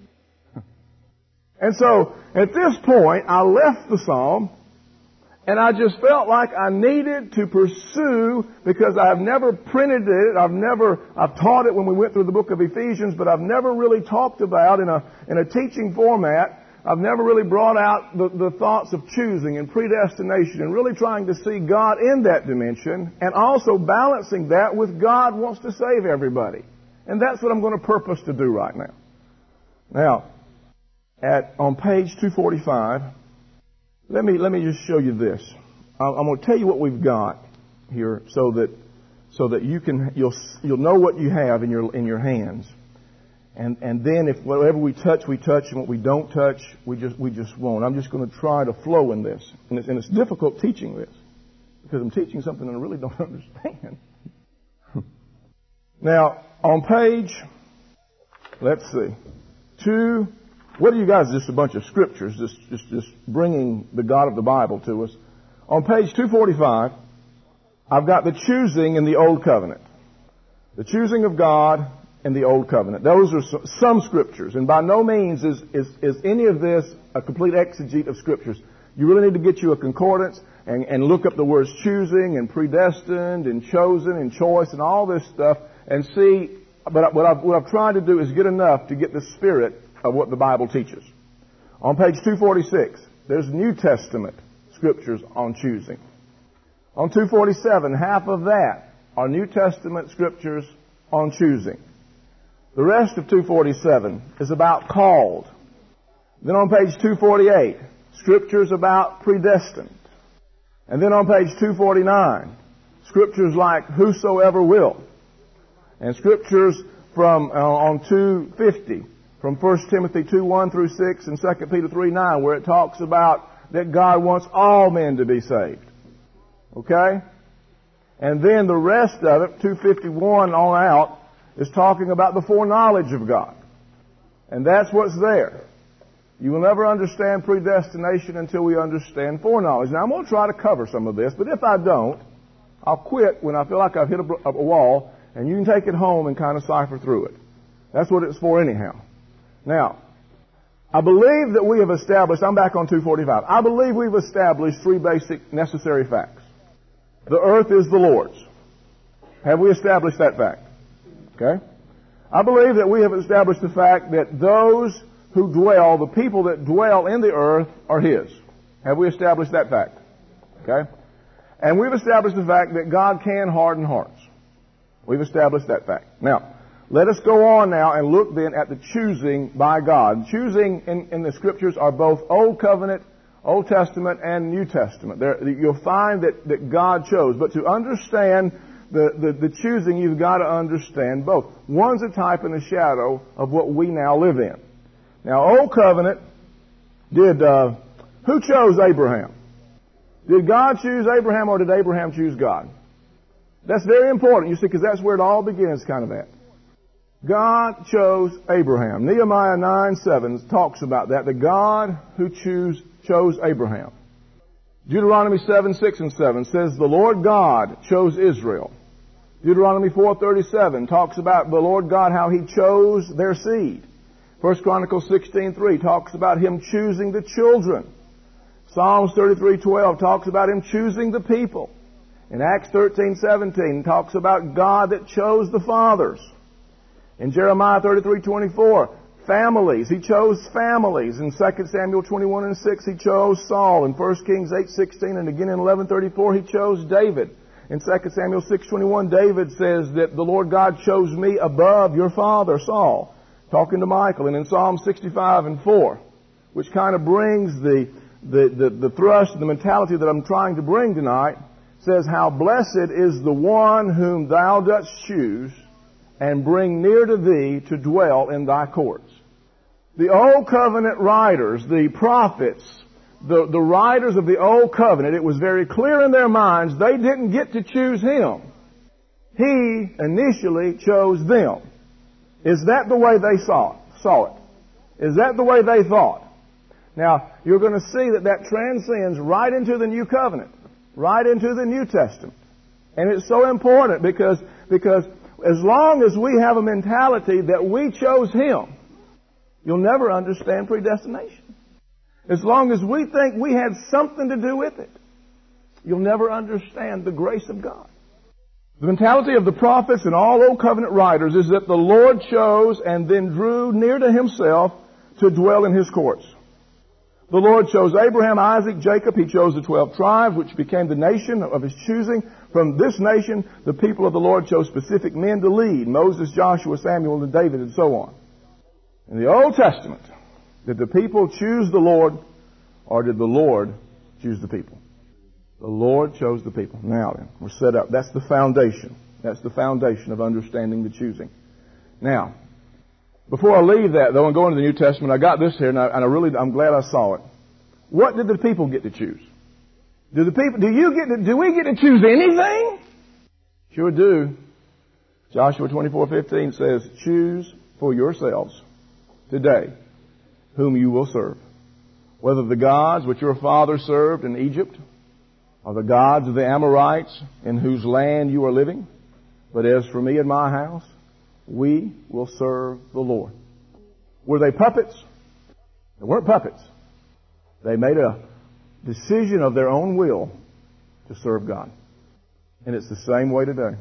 And so, at this point, I left the psalm, and I just felt like I needed to pursue, because I've never printed it, I've taught it when we went through the book of Ephesians, but I've never really talked about in a teaching format. I've never really brought out the thoughts of choosing and predestination and really trying to see God in that dimension, and also balancing that with God wants to save everybody. And that's what I'm going to purpose to do right now. Now, on page 245, let me just show you this. I'm going to tell you what we've got here, so that you'll know what you have in your hands. And then if whatever we touch, and what we don't touch, we just won't. I'm just going to try to flow in this. And it's difficult teaching this, because I'm teaching something that I really don't understand. Now, on page, let's see, 2, what are you guys? Just a bunch of scriptures, just bringing the God of the Bible to us. On page 245, I've got the choosing in the Old Covenant. The choosing of God in the Old Covenant. Those are some scriptures, and by no means is any of this a complete exegete of scriptures. You really need to get you a concordance and look up the words choosing and predestined and chosen and choice and all this stuff and see. But what I've tried to do is get enough to get the spirit of what the Bible teaches. On page 246, there's New Testament scriptures on choosing. On 247, half of that are New Testament scriptures on choosing. The rest of 247 is about called. Then on page 248, scriptures about predestined. And then on page 249, scriptures like whosoever will. And scriptures from on 250, from 1 Timothy 2:1 through 6 and 2 Peter 3:9, where it talks about that God wants all men to be saved. Okay? And then the rest of it, 251 on out, is talking about the foreknowledge of God. And that's what's there. You will never understand predestination until we understand foreknowledge. Now, I'm going to try to cover some of this, but if I don't, I'll quit when I feel like I've hit a wall, and you can take it home and kind of cipher through it. That's what it's for anyhow. Now, I believe that we have established, I'm back on 245, I believe we've established 3 basic necessary facts. The earth is the Lord's. Have we established that fact? Okay? I believe that we have established the fact that those who dwell, the people that dwell in the earth, are His. Have we established that fact? Okay? And we've established the fact that God can harden hearts. We've established that fact. Now, let us go on now and look then at the choosing by God. Choosing in the Scriptures are both Old Covenant, Old Testament, and New Testament. You'll find that God chose. But to understand the choosing, you've got to understand both. One's a type and a shadow of what we now live in. Now, Old Covenant, who chose Abraham? Did God choose Abraham, or did Abraham choose God? That's very important, you see, because that's where it all begins kind of at. God chose Abraham. Nehemiah 9:7 talks about that, the God who chose Abraham. Deuteronomy 7:6 and 7 says the Lord God chose Israel. Deuteronomy 4:37 talks about the Lord God, how He chose their seed. 1 Chronicles 16:3 talks about Him choosing the children. Psalms 33:12 talks about Him choosing the people. In Acts 13:17 talks about God that chose the fathers. In Jeremiah 33:24, families. He chose families. In 2 Samuel 21:6, He chose Saul. In 1 Kings 8:16, and again in 11:34, He chose David. In 2 Samuel 6:21, David says that the Lord God chose me above your father Saul, talking to Michael. And in Psalm 65:4, which kind of brings the thrust, the mentality that I'm trying to bring tonight, says, how blessed is the one whom thou dost choose and bring near to thee to dwell in thy courts. The Old Covenant writers, the prophets, the writers of the Old Covenant, it was very clear in their minds they didn't get to choose Him. He initially chose them. Is that the way they saw it? Is that the way they thought? Now, you're going to see that transcends right into the New Covenant, right into the New Testament. And it's so important because as long as we have a mentality that we chose Him, you'll never understand predestination. As long as we think we had something to do with it, you'll never understand the grace of God. The mentality of the prophets and all Old Covenant writers is that the Lord chose and then drew near to Himself to dwell in His courts. The Lord chose Abraham, Isaac, Jacob. He chose the 12 tribes, which became the nation of His choosing. From this nation, the people of the Lord chose specific men to lead: Moses, Joshua, Samuel, and David, and so on. In the Old Testament, did the people choose the Lord, or did the Lord choose the people? The Lord chose the people. Now then, we're set up. That's the foundation. That's the foundation of understanding the choosing. Now, before I leave that, though, and go into the New Testament, I got this here, and I'm glad I saw it. What did the people get to choose? Do we get to choose anything? Sure do. Joshua 24:15 says, choose for yourselves today whom you will serve, whether the gods which your father served in Egypt, or the gods of the Amorites in whose land you are living. But as for me and my house, we will serve the Lord. Were they puppets? They weren't puppets. They made a decision of their own will to serve God. And it's the same way today.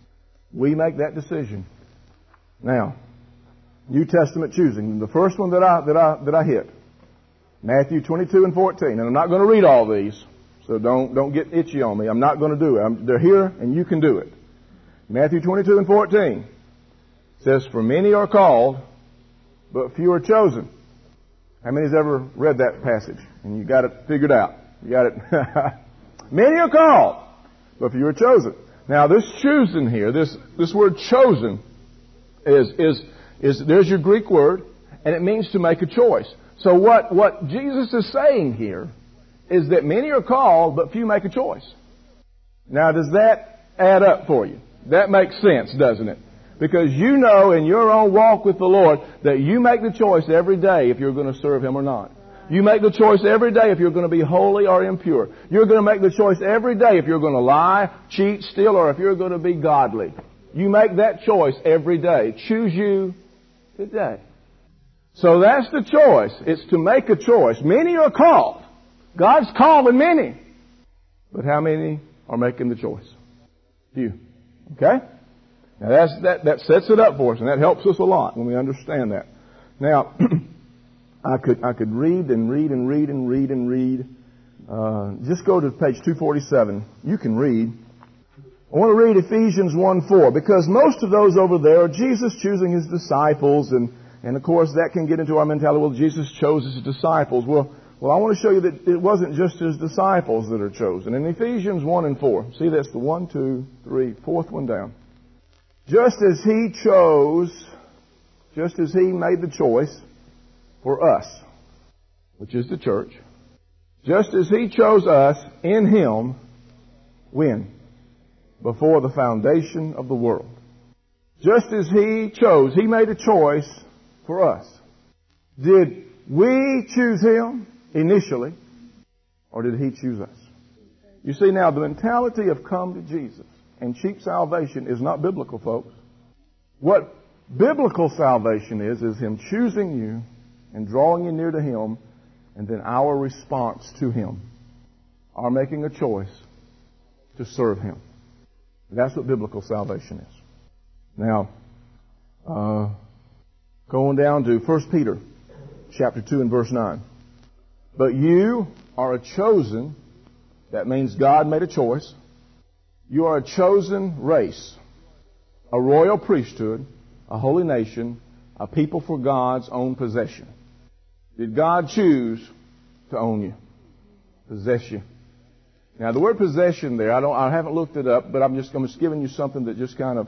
We make that decision. Now, New Testament choosing. The first one that I hit, Matthew 22:14. And I'm not going to read all these, so don't get itchy on me. I'm not going to do it. They're here, and you can do it. Matthew 22:14 says, "For many are called, but few are chosen." How many's ever read that passage and you got it figured out? You got it. Many are called, but few are chosen. Now, this choosing here, this word chosen, is there's your Greek word, and it means to make a choice. So what Jesus is saying here is that many are called, but few make a choice. Now, does that add up for you? That makes sense, doesn't it? Because you know in your own walk with the Lord that you make the choice every day if you're going to serve Him or not. You make the choice every day if you're going to be holy or impure. You're going to make the choice every day if you're going to lie, cheat, steal, or if you're going to be godly. You make that choice every day. Choose you today. So that's the choice. It's to make a choice. Many are called. God's calling many. But how many are making the choice? Few. Okay? Now that sets it up for us, and that helps us a lot when we understand that. Now, I could read and read and read and read and read. Just go to page 247. You can read. I want to read Ephesians 1:4, because most of those over there are Jesus choosing His disciples, and of course that can get into our mentality. Well, Jesus chose His disciples. Well, I want to show you that it wasn't just His disciples that are chosen. In Ephesians 1:4, see, that's the 1, 2, 3, fourth one down. Just as He made the choice for us, which is the church, just as He chose us in Him, when? Before the foundation of the world. Just as He made a choice for us. Did we choose Him initially, or did He choose us? You see, now the mentality of come to Jesus and cheap salvation is not biblical, folks. What biblical salvation is Him choosing you and drawing you near to Him and then our response to Him, our making a choice to serve Him. That's what biblical salvation is. Now, going down to 1 Peter chapter 2 and verse 9. But you are a chosen, that means God made a choice. You are a chosen race, a royal priesthood, a holy nation, a people for God's own possession. Did God choose to own you? Possess you? Now, the word possession there, I haven't looked it up, but I'm just giving you something that just kind of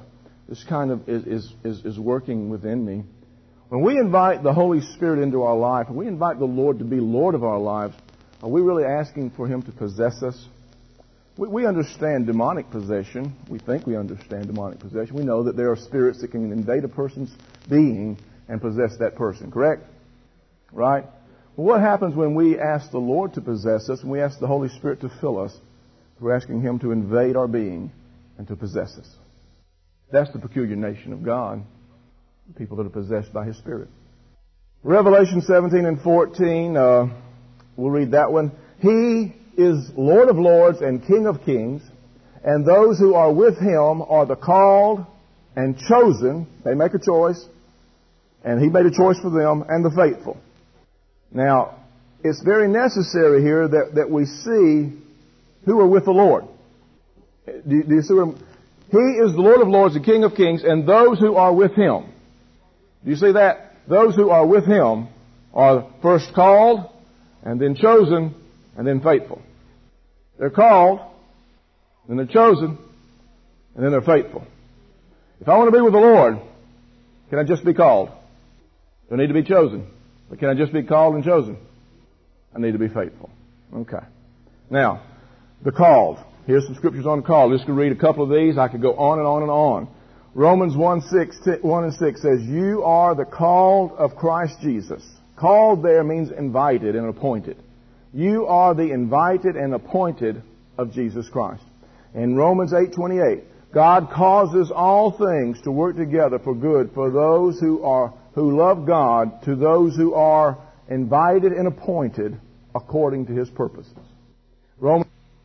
is working within me. When we invite the Holy Spirit into our life, when we invite the Lord to be Lord of our lives, are we really asking for Him to possess us? We understand demonic possession. We think we understand demonic possession. We know that there are spirits that can invade a person's being and possess that person, correct? Right? Well, what happens when we ask the Lord to possess us, when we ask the Holy Spirit to fill us? We're asking Him to invade our being and to possess us. That's the peculiar nation of God, people that are possessed by His Spirit. Revelation 17 and 14, we'll read that one. He is Lord of lords and King of kings, and those who are with Him are the called and chosen. They make a choice, and He made a choice for them, and the faithful. Now, it's very necessary here that we see who are with the Lord. Do you see what He is the Lord of lords and King of kings, and those who are with Him. Do you see that? Those who are with Him are first called, and then chosen, and then faithful. They're called, then they're chosen, and then they're faithful. If I want to be with the Lord, can I just be called? Do I need to be chosen? But can I just be called and chosen? I need to be faithful. Okay. Now, the called. Here's some scriptures on the called. Just to read a couple of these. I could go on and on and on. Romans 1 and 6 says, you are the called of Christ Jesus. Called there means invited and appointed. You are the invited and appointed of Jesus Christ. In Romans 8:28, God causes all things to work together for good for those who love God, to those who are invited and appointed according to His purposes. Now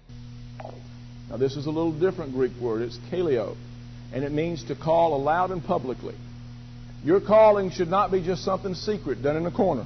this is a little different Greek word. It's kaleo, and it means to call aloud and publicly. Your calling should not be just something secret done in a corner.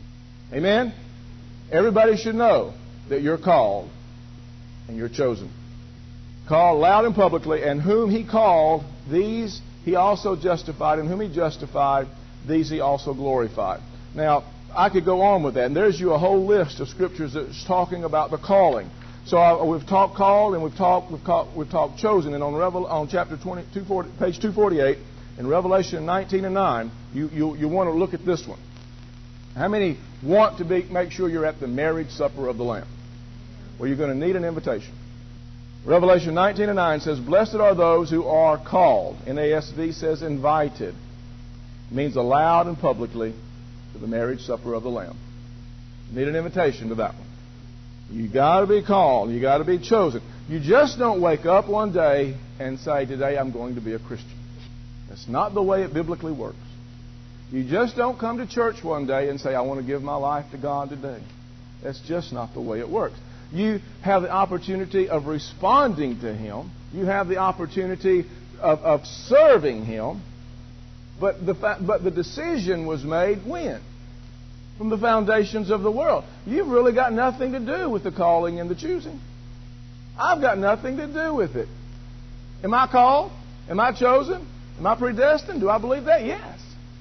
Amen? Everybody should know that you're called and you're chosen. Called loud and publicly, and whom He called, these He also justified, and whom He justified, these He also glorified. Now, I could go on with that, and there's you a whole list of scriptures that's talking about the calling. So we've talked called, and we've talked chosen, and on chapter 22, page 248 in Revelation 19 and 9, you want to look at this one. How many want to make sure you're at the marriage supper of the Lamb? Well, you're going to need an invitation. Revelation 19 and 9 says, blessed are those who are called. NASV says invited. It means aloud and publicly to the marriage supper of the Lamb. You need an invitation to that one. You got to be called. You got to be chosen. You just don't wake up one day and say, today I'm going to be a Christian. That's not the way it biblically works. You just don't come to church one day and say, I want to give my life to God today. That's just not the way it works. You have the opportunity of responding to Him. You have the opportunity of serving Him. But the decision was made when? From the foundations of the world. You've really got nothing to do with the calling and the choosing. I've got nothing to do with it. Am I called? Am I chosen? Am I predestined? Do I believe that? Yes.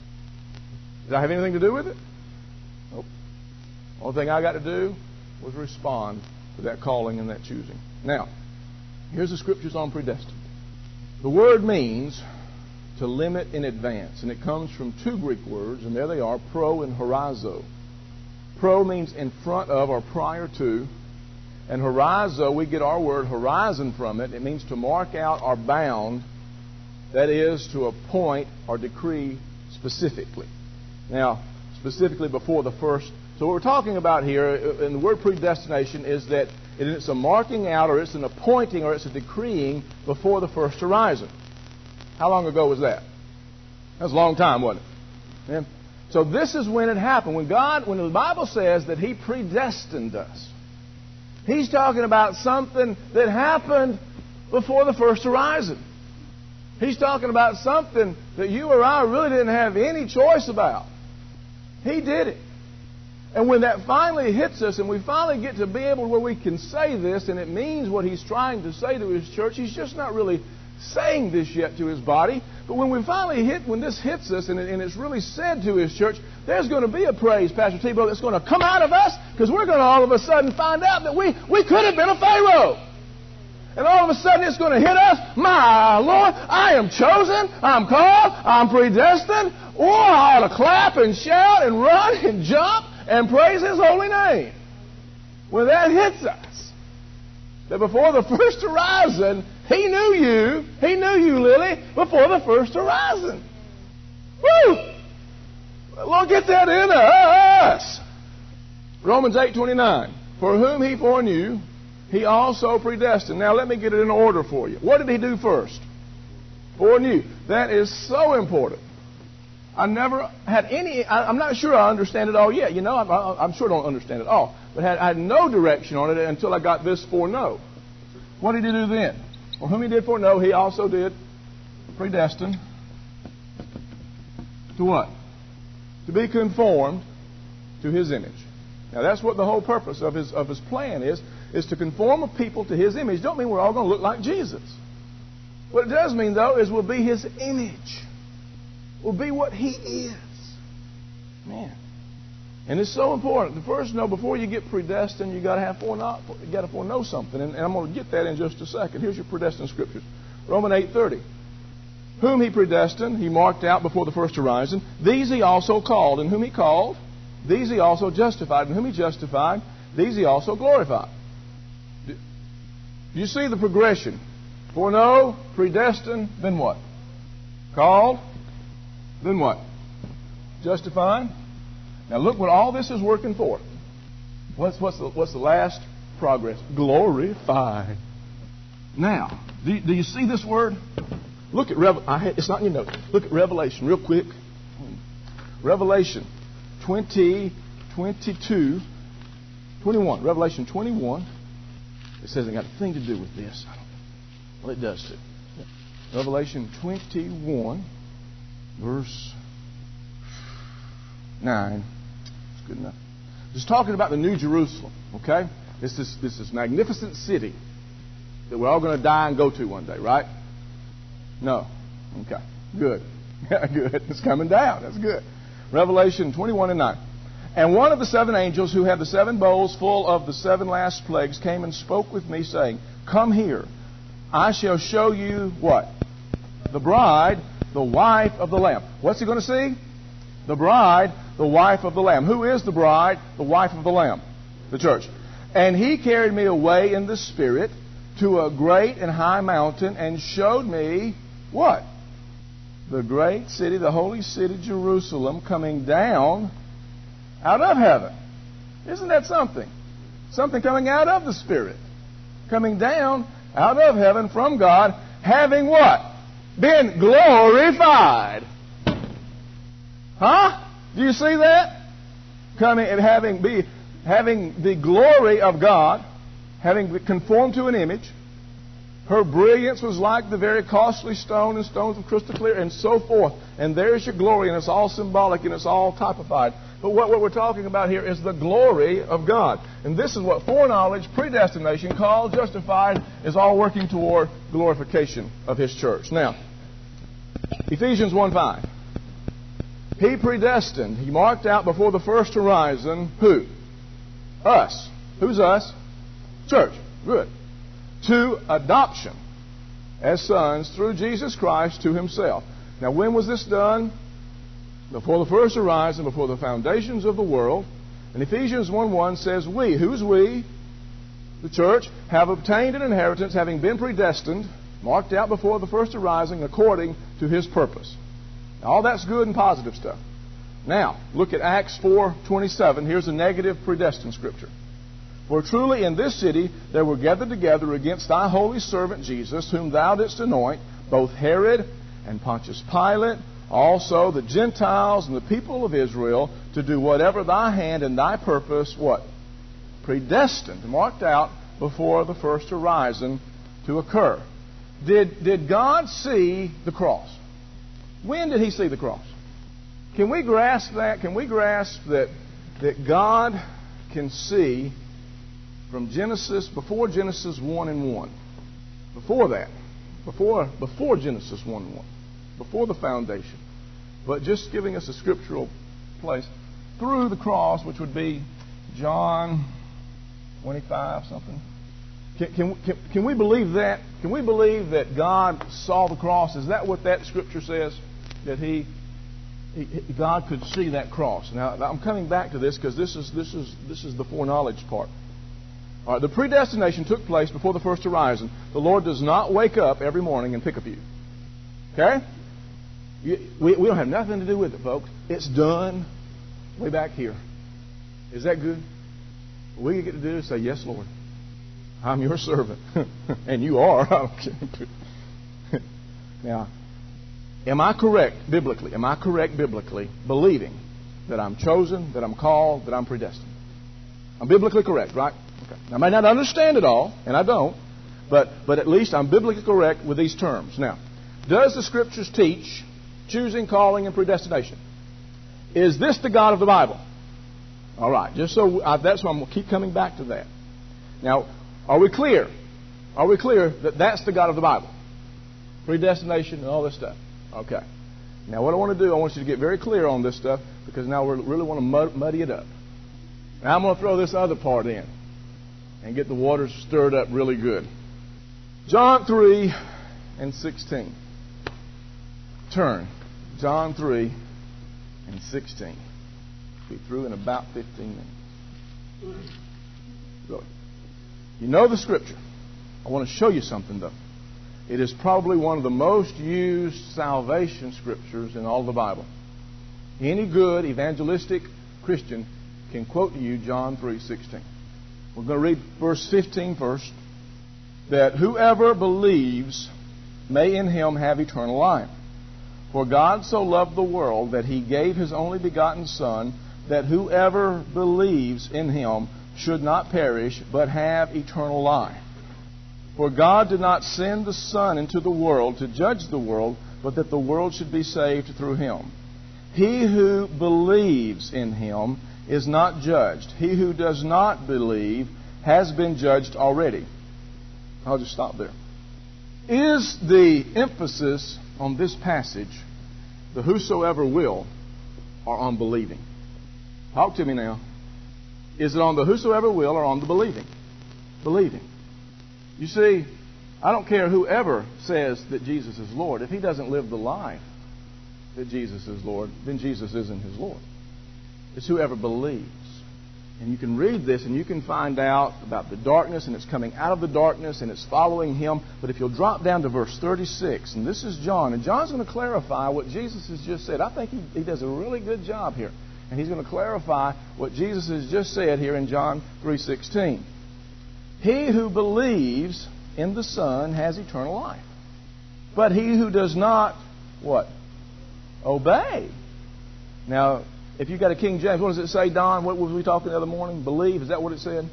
Does that have anything to do with it? Nope. The only thing I got to do was respond to that calling and that choosing. Now, here's the scriptures on predestined. The word means to limit in advance, and it comes from two Greek words, and there they are, pro and horizo. Pro means in front of or prior to, and horizo, we get our word horizon from it. It means to mark out or bound, that is, to appoint or decree specifically. Now, specifically before the first. So what we're talking about here, in the word predestination, is that it's a marking out, or it's an appointing, or it's a decreeing before the first horizon. How long ago was that? That was a long time, wasn't it? Yeah. So this is when it happened. When the Bible says that He predestined us, He's talking about something that happened before the first horizon. He's talking about something that you or I really didn't have any choice about. He did it. And when that finally hits us and we finally get to be able where we can say this, and it means what He's trying to say to His church, He's just not really saying this yet to His body. But when this hits us and it's really said to His church, there's going to be a praise, Pastor Tebow, that's going to come out of us, because we're going to all of a sudden find out that we could have been a Pharaoh. And all of a sudden it's going to hit us, my Lord, I am chosen, I'm called, I'm predestined. Or I ought to clap and shout and run and jump and praise His holy name. When that hits us, that before the first horizon, He knew you, Lily, before the first horizon. Woo! Lord, get that in us. Romans 8:29. For whom He foreknew, He also predestined. Now let me get it in order for you. What did He do first? Foreknew. That is so important. I never had I'm not sure I understand it all yet. You know, I'm sure I don't understand it all. But I had no direction on it until I got this foreknow. What did He do then? For whom He did foreknow, He also did predestine. To what? To be conformed to His image. Now that's what the whole purpose of His plan is to conform a people to His image. Don't mean we're all going to look like Jesus. What it does mean, though, is we'll be His image. We'll be what He is. Man. And it's so important. First, before you get predestined, you got to foreknow something. And I'm going to get that in just a second. Here's your predestined scriptures. Romans 8:30. Whom He predestined, He marked out before the first horizon. These He also called. And whom He called, these He also justified. And whom He justified, these He also glorified. Do you see the progression? Foreknow, predestined, then what? Called, then what? Justified. Now look what all this is working for. What's the last progress? Glorified. Now, do you see this word? Look at it's not in your notes. Look at Revelation real quick. Revelation 20, 22, 21. Revelation 21. It says it got a thing to do with this. Well, it does too. Revelation 21, verse 9. It's good enough. It's talking about the New Jerusalem. Okay, this is magnificent city that we're all going to die and go to one day, right? No. Okay. Good. Good. It's coming down. That's good. Revelation 21 and 9. And one of the seven angels who had the seven bowls full of the seven last plagues came and spoke with me, saying, Come here. I shall show you what? The bride, the wife of the Lamb. What's he going to see? The bride, the wife of the Lamb. Who is the bride, the wife of the Lamb? The church. And he carried me away in the Spirit to a great and high mountain and showed me what? The great city, the holy city, Jerusalem, coming down out of heaven. Isn't that something? Something coming out of the Spirit. Coming down out of heaven from God, having what? Been glorified. Huh? Do you see that? Coming and having the glory of God, having conformed to an image. Her brilliance was like the very costly stone and stones of crystal clear and so forth. And there's your glory, and it's all symbolic and it's all typified. But what we're talking about here is the glory of God. And this is what foreknowledge, predestination, called, justified, is all working toward glorification of His church. Now, Ephesians 1:5. He predestined, He marked out before the first horizon, who? Us. Who's us? Church. Good. To adoption as sons through Jesus Christ to Himself. Now, when was this done? Before the first horizon, before the foundations of the world. And Ephesians 1:1 says, we, who's we? The church, have obtained an inheritance, having been predestined, marked out before the first horizon, according to His purpose. Now, all that's good and positive stuff. Now, look at Acts 4:27. Here's a negative predestined scripture. For truly in this city there were gathered together against thy holy servant Jesus, whom thou didst anoint, both Herod and Pontius Pilate, also the Gentiles and the people of Israel to do whatever thy hand and thy purpose, what? Predestined, marked out before the first horizon to occur. Did God see the cross? When did He see the cross? Can we grasp that? Can we grasp that God can see from Genesis, before Genesis 1 and 1? Before that. Before Genesis 1 and 1. Before the foundation. But just giving us a scriptural place through the cross, which would be John 25 something. Can we believe that? Can we believe that God saw the cross? Is that what that scripture says? That God could see that cross. Now I'm coming back to this because this is the foreknowledge part. All right, the predestination took place before the first horizon. The Lord does not wake up every morning and pick a few. Okay? We don't have nothing to do with it, folks. It's done way back here. Is that good? All we get to do is say, yes, Lord. I'm your servant. And you are. Now, am I correct biblically? Am I correct biblically believing that I'm chosen, that I'm called, that I'm predestined? I'm biblically correct, right? Okay. I may not understand it all, and I don't, but at least I'm biblically correct with these terms. Now, does the Scriptures teach choosing, calling, and predestination? Is this the God of the Bible? All right. Just so that's why I'm going to keep coming back to that. Now, are we clear? Are we clear that that's the God of the Bible? Predestination and all this stuff. Okay. Now, what I want to do, I want you to get very clear on this stuff because now we really want to muddy it up. Now, I'm going to throw this other part in and get the waters stirred up really good. John 3 and 16. Turn. John 3 and 16. Be through in about 15 minutes. Really. You know the Scripture. I want to show you something, though. It is probably one of the most used salvation scriptures in all the Bible. Any good evangelistic Christian can quote to you John 3:16. We're going to read verse 15 first. That whoever believes may in Him have eternal life. For God so loved the world that He gave His only begotten Son, that whoever believes in Him should not perish, but have eternal life. For God did not send the Son into the world to judge the world, but that the world should be saved through Him. He who believes in Him is not judged. He who does not believe has been judged already. I'll just stop there. Is the emphasis on this passage the whosoever will or on believing? Talk to me now. Is it on the whosoever will or on the believing? Believing. You see, I don't care whoever says that Jesus is Lord. If he doesn't live the life that Jesus is Lord, then Jesus isn't his Lord. It's whoever believes. And you can read this and you can find out about the darkness, and it's coming out of the darkness and it's following him. But if you'll drop down to verse 36, and this is John, and John's going to clarify what Jesus has just said. I think he does a really good job here. And he's going to clarify what Jesus has just said here in John 3:16. He who believes in the Son has eternal life. But he who does not, what? Obey. Now, if you've got a King James, what does it say, Don? What was we talking the other morning? Believe, is that what it said?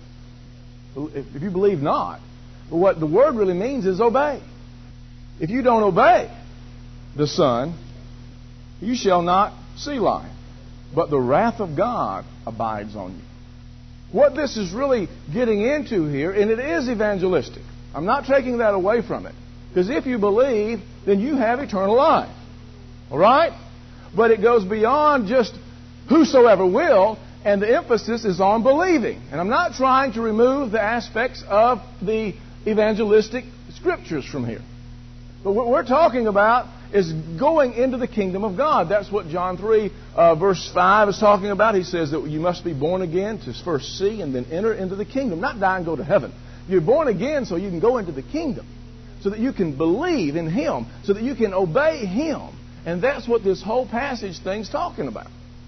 If you believe not. But what the word really means is obey. If you don't obey the Son, you shall not see life. But the wrath of God abides on you. What this is really getting into here, and it is evangelistic. I'm not taking that away from it. Because if you believe, then you have eternal life. All right? But it goes beyond just whosoever will, and the emphasis is on believing. And I'm not trying to remove the aspects of the evangelistic scriptures from here. But what we're talking about is going into the kingdom of God. That's what John 3 verse 5 is talking about. He says that you must be born again to first see and then enter into the kingdom. Not die and go to heaven. You're born again so you can go into the kingdom. So that you can believe in Him. So that you can obey Him. And that's what this whole passage thing's talking about.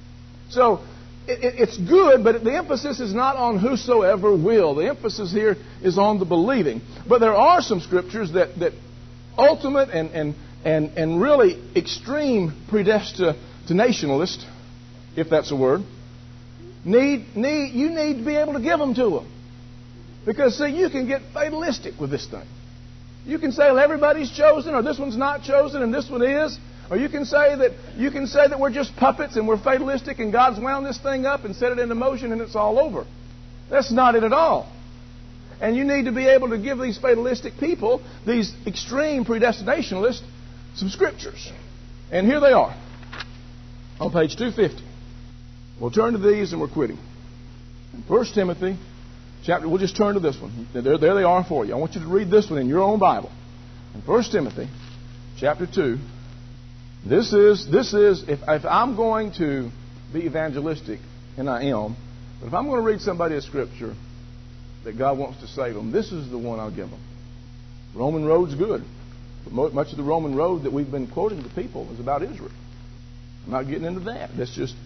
So it's good, but the emphasis is not on whosoever will. The emphasis here is on the believing. But there are some scriptures that ultimate and and really extreme predestinationalists, if that's a word, you need to be able to give them to them. Because, see, you can get fatalistic with this thing. You can say, well, everybody's chosen, or this one's not chosen, and this one is. Or you can say that we're just puppets and we're fatalistic and God's wound this thing up and set it into motion and it's all over. That's not it at all. And you need to be able to give these fatalistic people, these extreme predestinationalists, some scriptures. And here they are on page 250. We'll turn to these and we're quitting. 1 Timothy chapter, we'll just turn to this one. There they are for you. I want you to read this one in your own Bible. In 1 Timothy chapter 2, this is if I'm going to be evangelistic, and I am, but if I'm going to read somebody a scripture that God wants to save them, this is the one I'll give them. Roman road's good, but much of the Roman road that we've been quoting to people is about Israel. I'm not getting into that. This is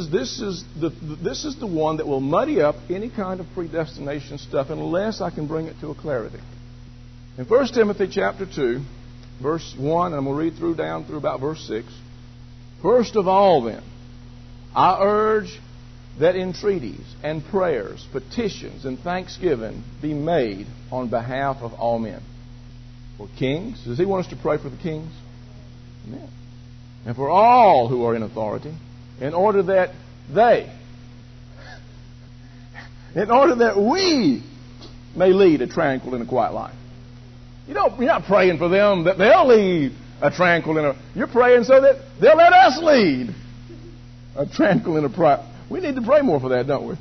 the one that will muddy up any kind of predestination stuff unless I can bring it to a clarity. In 1 Timothy chapter 2, verse 1, and I'm going to read through down through about verse 6. First of all, then, I urge that entreaties and prayers, petitions and thanksgiving be made on behalf of all men. For kings. Does he want us to pray for the kings? Amen. And for all who are in authority, in order that we may lead a tranquil and a quiet life. You're not praying for them that they'll lead a tranquil and you're praying so that they'll let us lead a tranquil and a quiet. We need to pray more for that, don't we?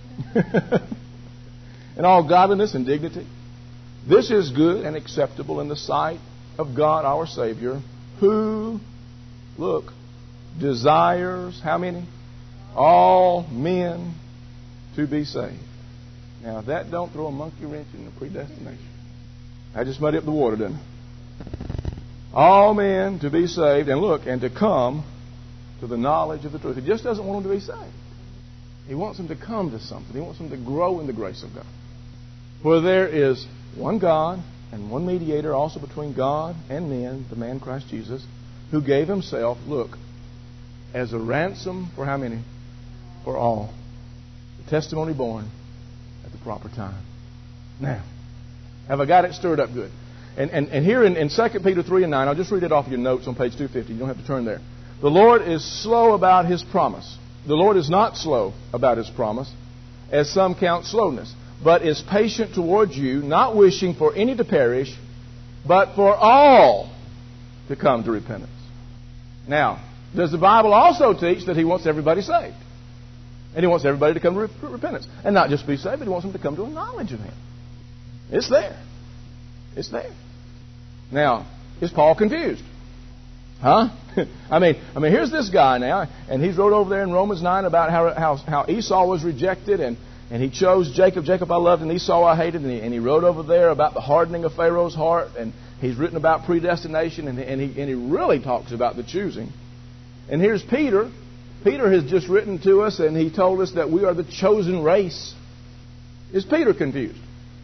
In all godliness and dignity. This is good and acceptable in the sight of God our Savior, who, look, desires, how many? All men to be saved. Now, if that don't throw a monkey wrench in the predestination, I just muddy up the water, didn't I? All men to be saved, and look, and to come to the knowledge of the truth. He just doesn't want them to be saved. He wants them to come to something. He wants them to grow in the grace of God. For there is one God and one mediator also between God and men, the man Christ Jesus, who gave himself, look, as a ransom for how many? For all. The testimony born at the proper time. Now, have I got it stirred up good? And here in 2 Peter 3 and 9, I'll just read it off your notes on page 250. You don't have to turn there. The Lord is slow about His promise. The Lord is not slow about His promise, as some count slowness, but is patient towards you, not wishing for any to perish, but for all to come to repentance. Now, does the Bible also teach that He wants everybody saved? And He wants everybody to come to repentance. And not just be saved, but He wants them to come to a knowledge of Him. It's there. It's there. Now, is Paul confused? Huh? I mean, here's this guy now, and he's wrote over there in Romans 9 about how Esau was rejected, and he chose Jacob. Jacob I loved, and Esau I hated. And he wrote over there about the hardening of Pharaoh's heart, and he's written about predestination, and he really talks about the choosing. And here's Peter. Peter has just written to us, and he told us that we are the chosen race. Is Peter confused?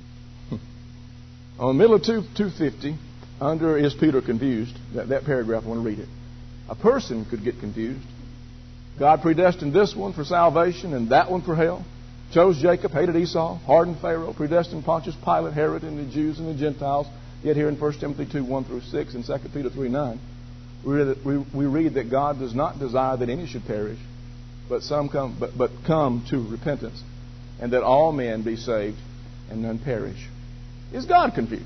On the middle of 250, under Is Peter Confused, that paragraph, I want to read it. A person could get confused. God predestined this one for salvation and that one for hell. Chose Jacob, hated Esau, hardened Pharaoh, predestined Pontius Pilate, Herod, and the Jews and the Gentiles. Yet here in 1 Timothy 2, 1 through 6 and 2 Peter 3, 9, we read that God does not desire that any should perish, but come to repentance, and that all men be saved and none perish. Is God confused?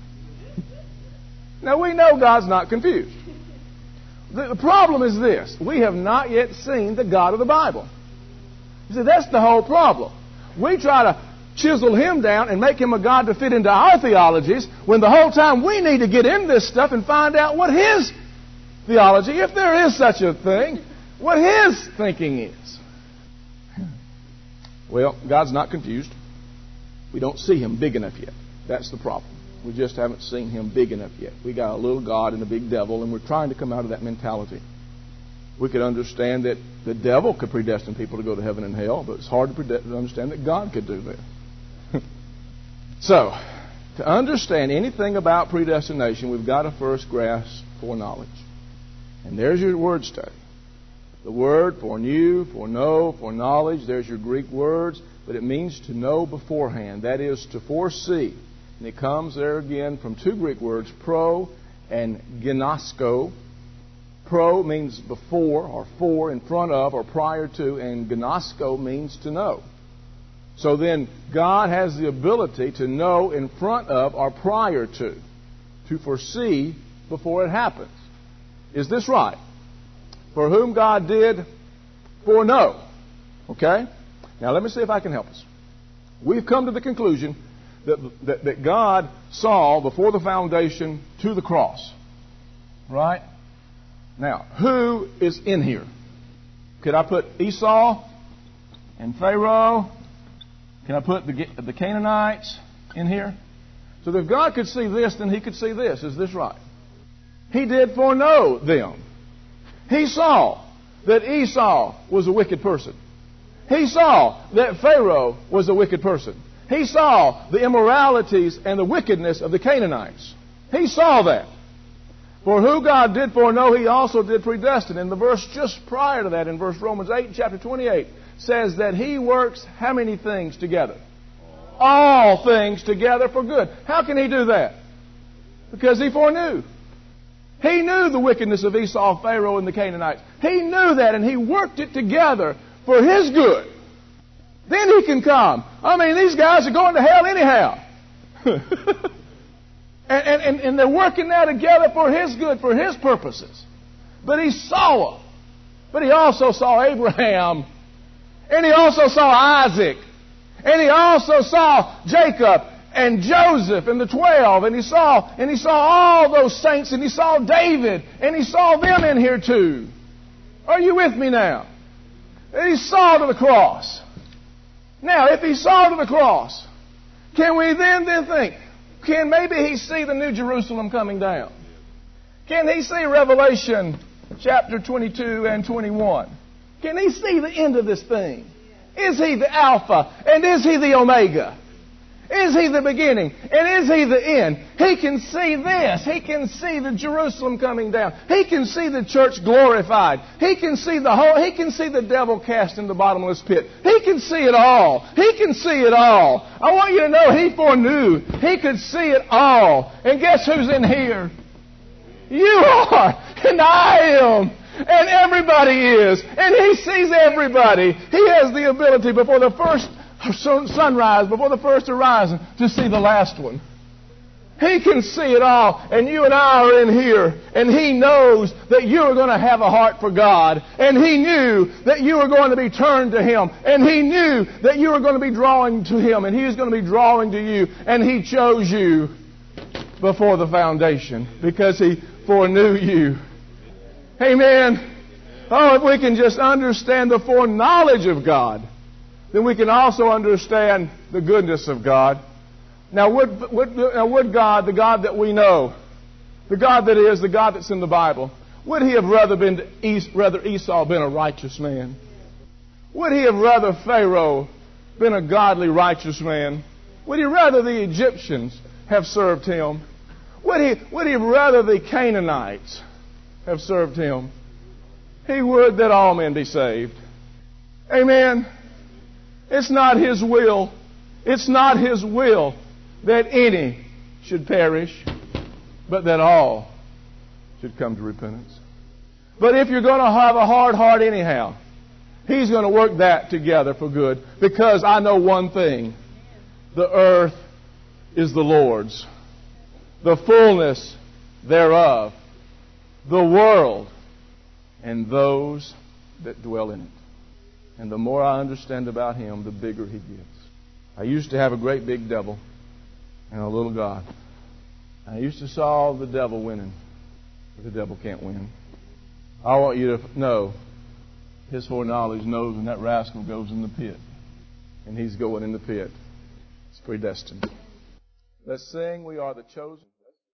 Now, we know God's not confused. The problem is this. We have not yet seen the God of the Bible. You see, that's the whole problem. We try to chisel Him down and make Him a God to fit into our theologies, when the whole time we need to get in this stuff and find out what His theology, if there is such a thing, what His thinking is. Well, God's not confused. We don't see Him big enough yet. That's the problem. We just haven't seen Him big enough yet. We got a little God and a big devil, and we're trying to come out of that mentality. We could understand that the devil could predestine people to go to heaven and hell, but it's hard to understand that God could do that. So, To understand anything about predestination, we've got to first grasp foreknowledge. And there's your word study. The word foreknew, foreknow, foreknowledge, there's your Greek words, but it means to know beforehand. That is to foresee. And it comes there again from two Greek words, pro and gnosko. Pro means before or for, in front of or prior to, and gnosko means to know. So then God has the ability to know in front of or prior to foresee before it happens. Is this right? For whom God did foreknow. Okay? Now let me see if I can help us. We've come to the conclusion that God saw before the foundation to the cross. Right? Now, who is in here? Could I put Esau and Pharaoh? Can I put the Canaanites in here? So that if God could see this, then He could see this. Is this right? He did foreknow them. He saw that Esau was a wicked person. He saw that Pharaoh was a wicked person. He saw the immoralities and the wickedness of the Canaanites. He saw that. For who God did foreknow, He also did predestine. And the verse just prior to that, in verse Romans 8, chapter 28, says that He works how many things together? All things together for good. How can He do that? Because He foreknew. He knew the wickedness of Esau, Pharaoh, and the Canaanites. He knew that, and He worked it together for His good. Then He can come. I mean, these guys are going to hell anyhow. and they're working that together for His good, for His purposes. But He saw them. But He also saw Abraham. And He also saw Isaac. And He also saw Jacob and Joseph and the 12. And He saw all those saints. And He saw David. And He saw them in here too. Are you with me now? And He saw to the cross. Now, if He saw to the cross, can we then think, can maybe He see the New Jerusalem coming down? Can He see Revelation chapter 22 and 21? Can He see the end of this thing? Is He the Alpha? And is He the Omega? Is He the beginning? And is He the end? He can see this. He can see the Jerusalem coming down. He can see the church glorified. He can see He can see the devil cast in the bottomless pit. He can see it all. He can see it all. I want you to know He foreknew. He could see it all. And guess who's in here? You are. And I am. And everybody is. And He sees everybody. He has the ability before the first sunrise, before the first horizon, to see the last one. He can see it all. And you and I are in here. And He knows that you are going to have a heart for God. And He knew that you were going to be turned to Him. And He knew that you were going to be drawing to Him. And He was going to be drawing to you. And He chose you before the foundation because He foreknew you. Amen. Oh, if we can just understand the foreknowledge of God, then we can also understand the goodness of God. Now, would God, the God that we know, the God that is, the God that's in the Bible, would He have rather Esau been a righteous man? Would He have rather Pharaoh been a godly, righteous man? Would He rather the Egyptians have served Him? Would He rather the Canaanites have served Him? He would that all men be saved. Amen. It's not His will. It's not His will that any should perish, but that all should come to repentance. But if you're going to have a hard heart anyhow, He's going to work that together for good, because I know one thing. The earth is the Lord's, the fullness thereof, the world, and those that dwell in it. And the more I understand about Him, the bigger He gets. I used to have a great big devil and a little God. I used to saw the devil winning, but the devil can't win. I want you to know His foreknowledge knows when that rascal goes in the pit. And he's going in the pit. It's predestined. Let's sing, We Are the Chosen.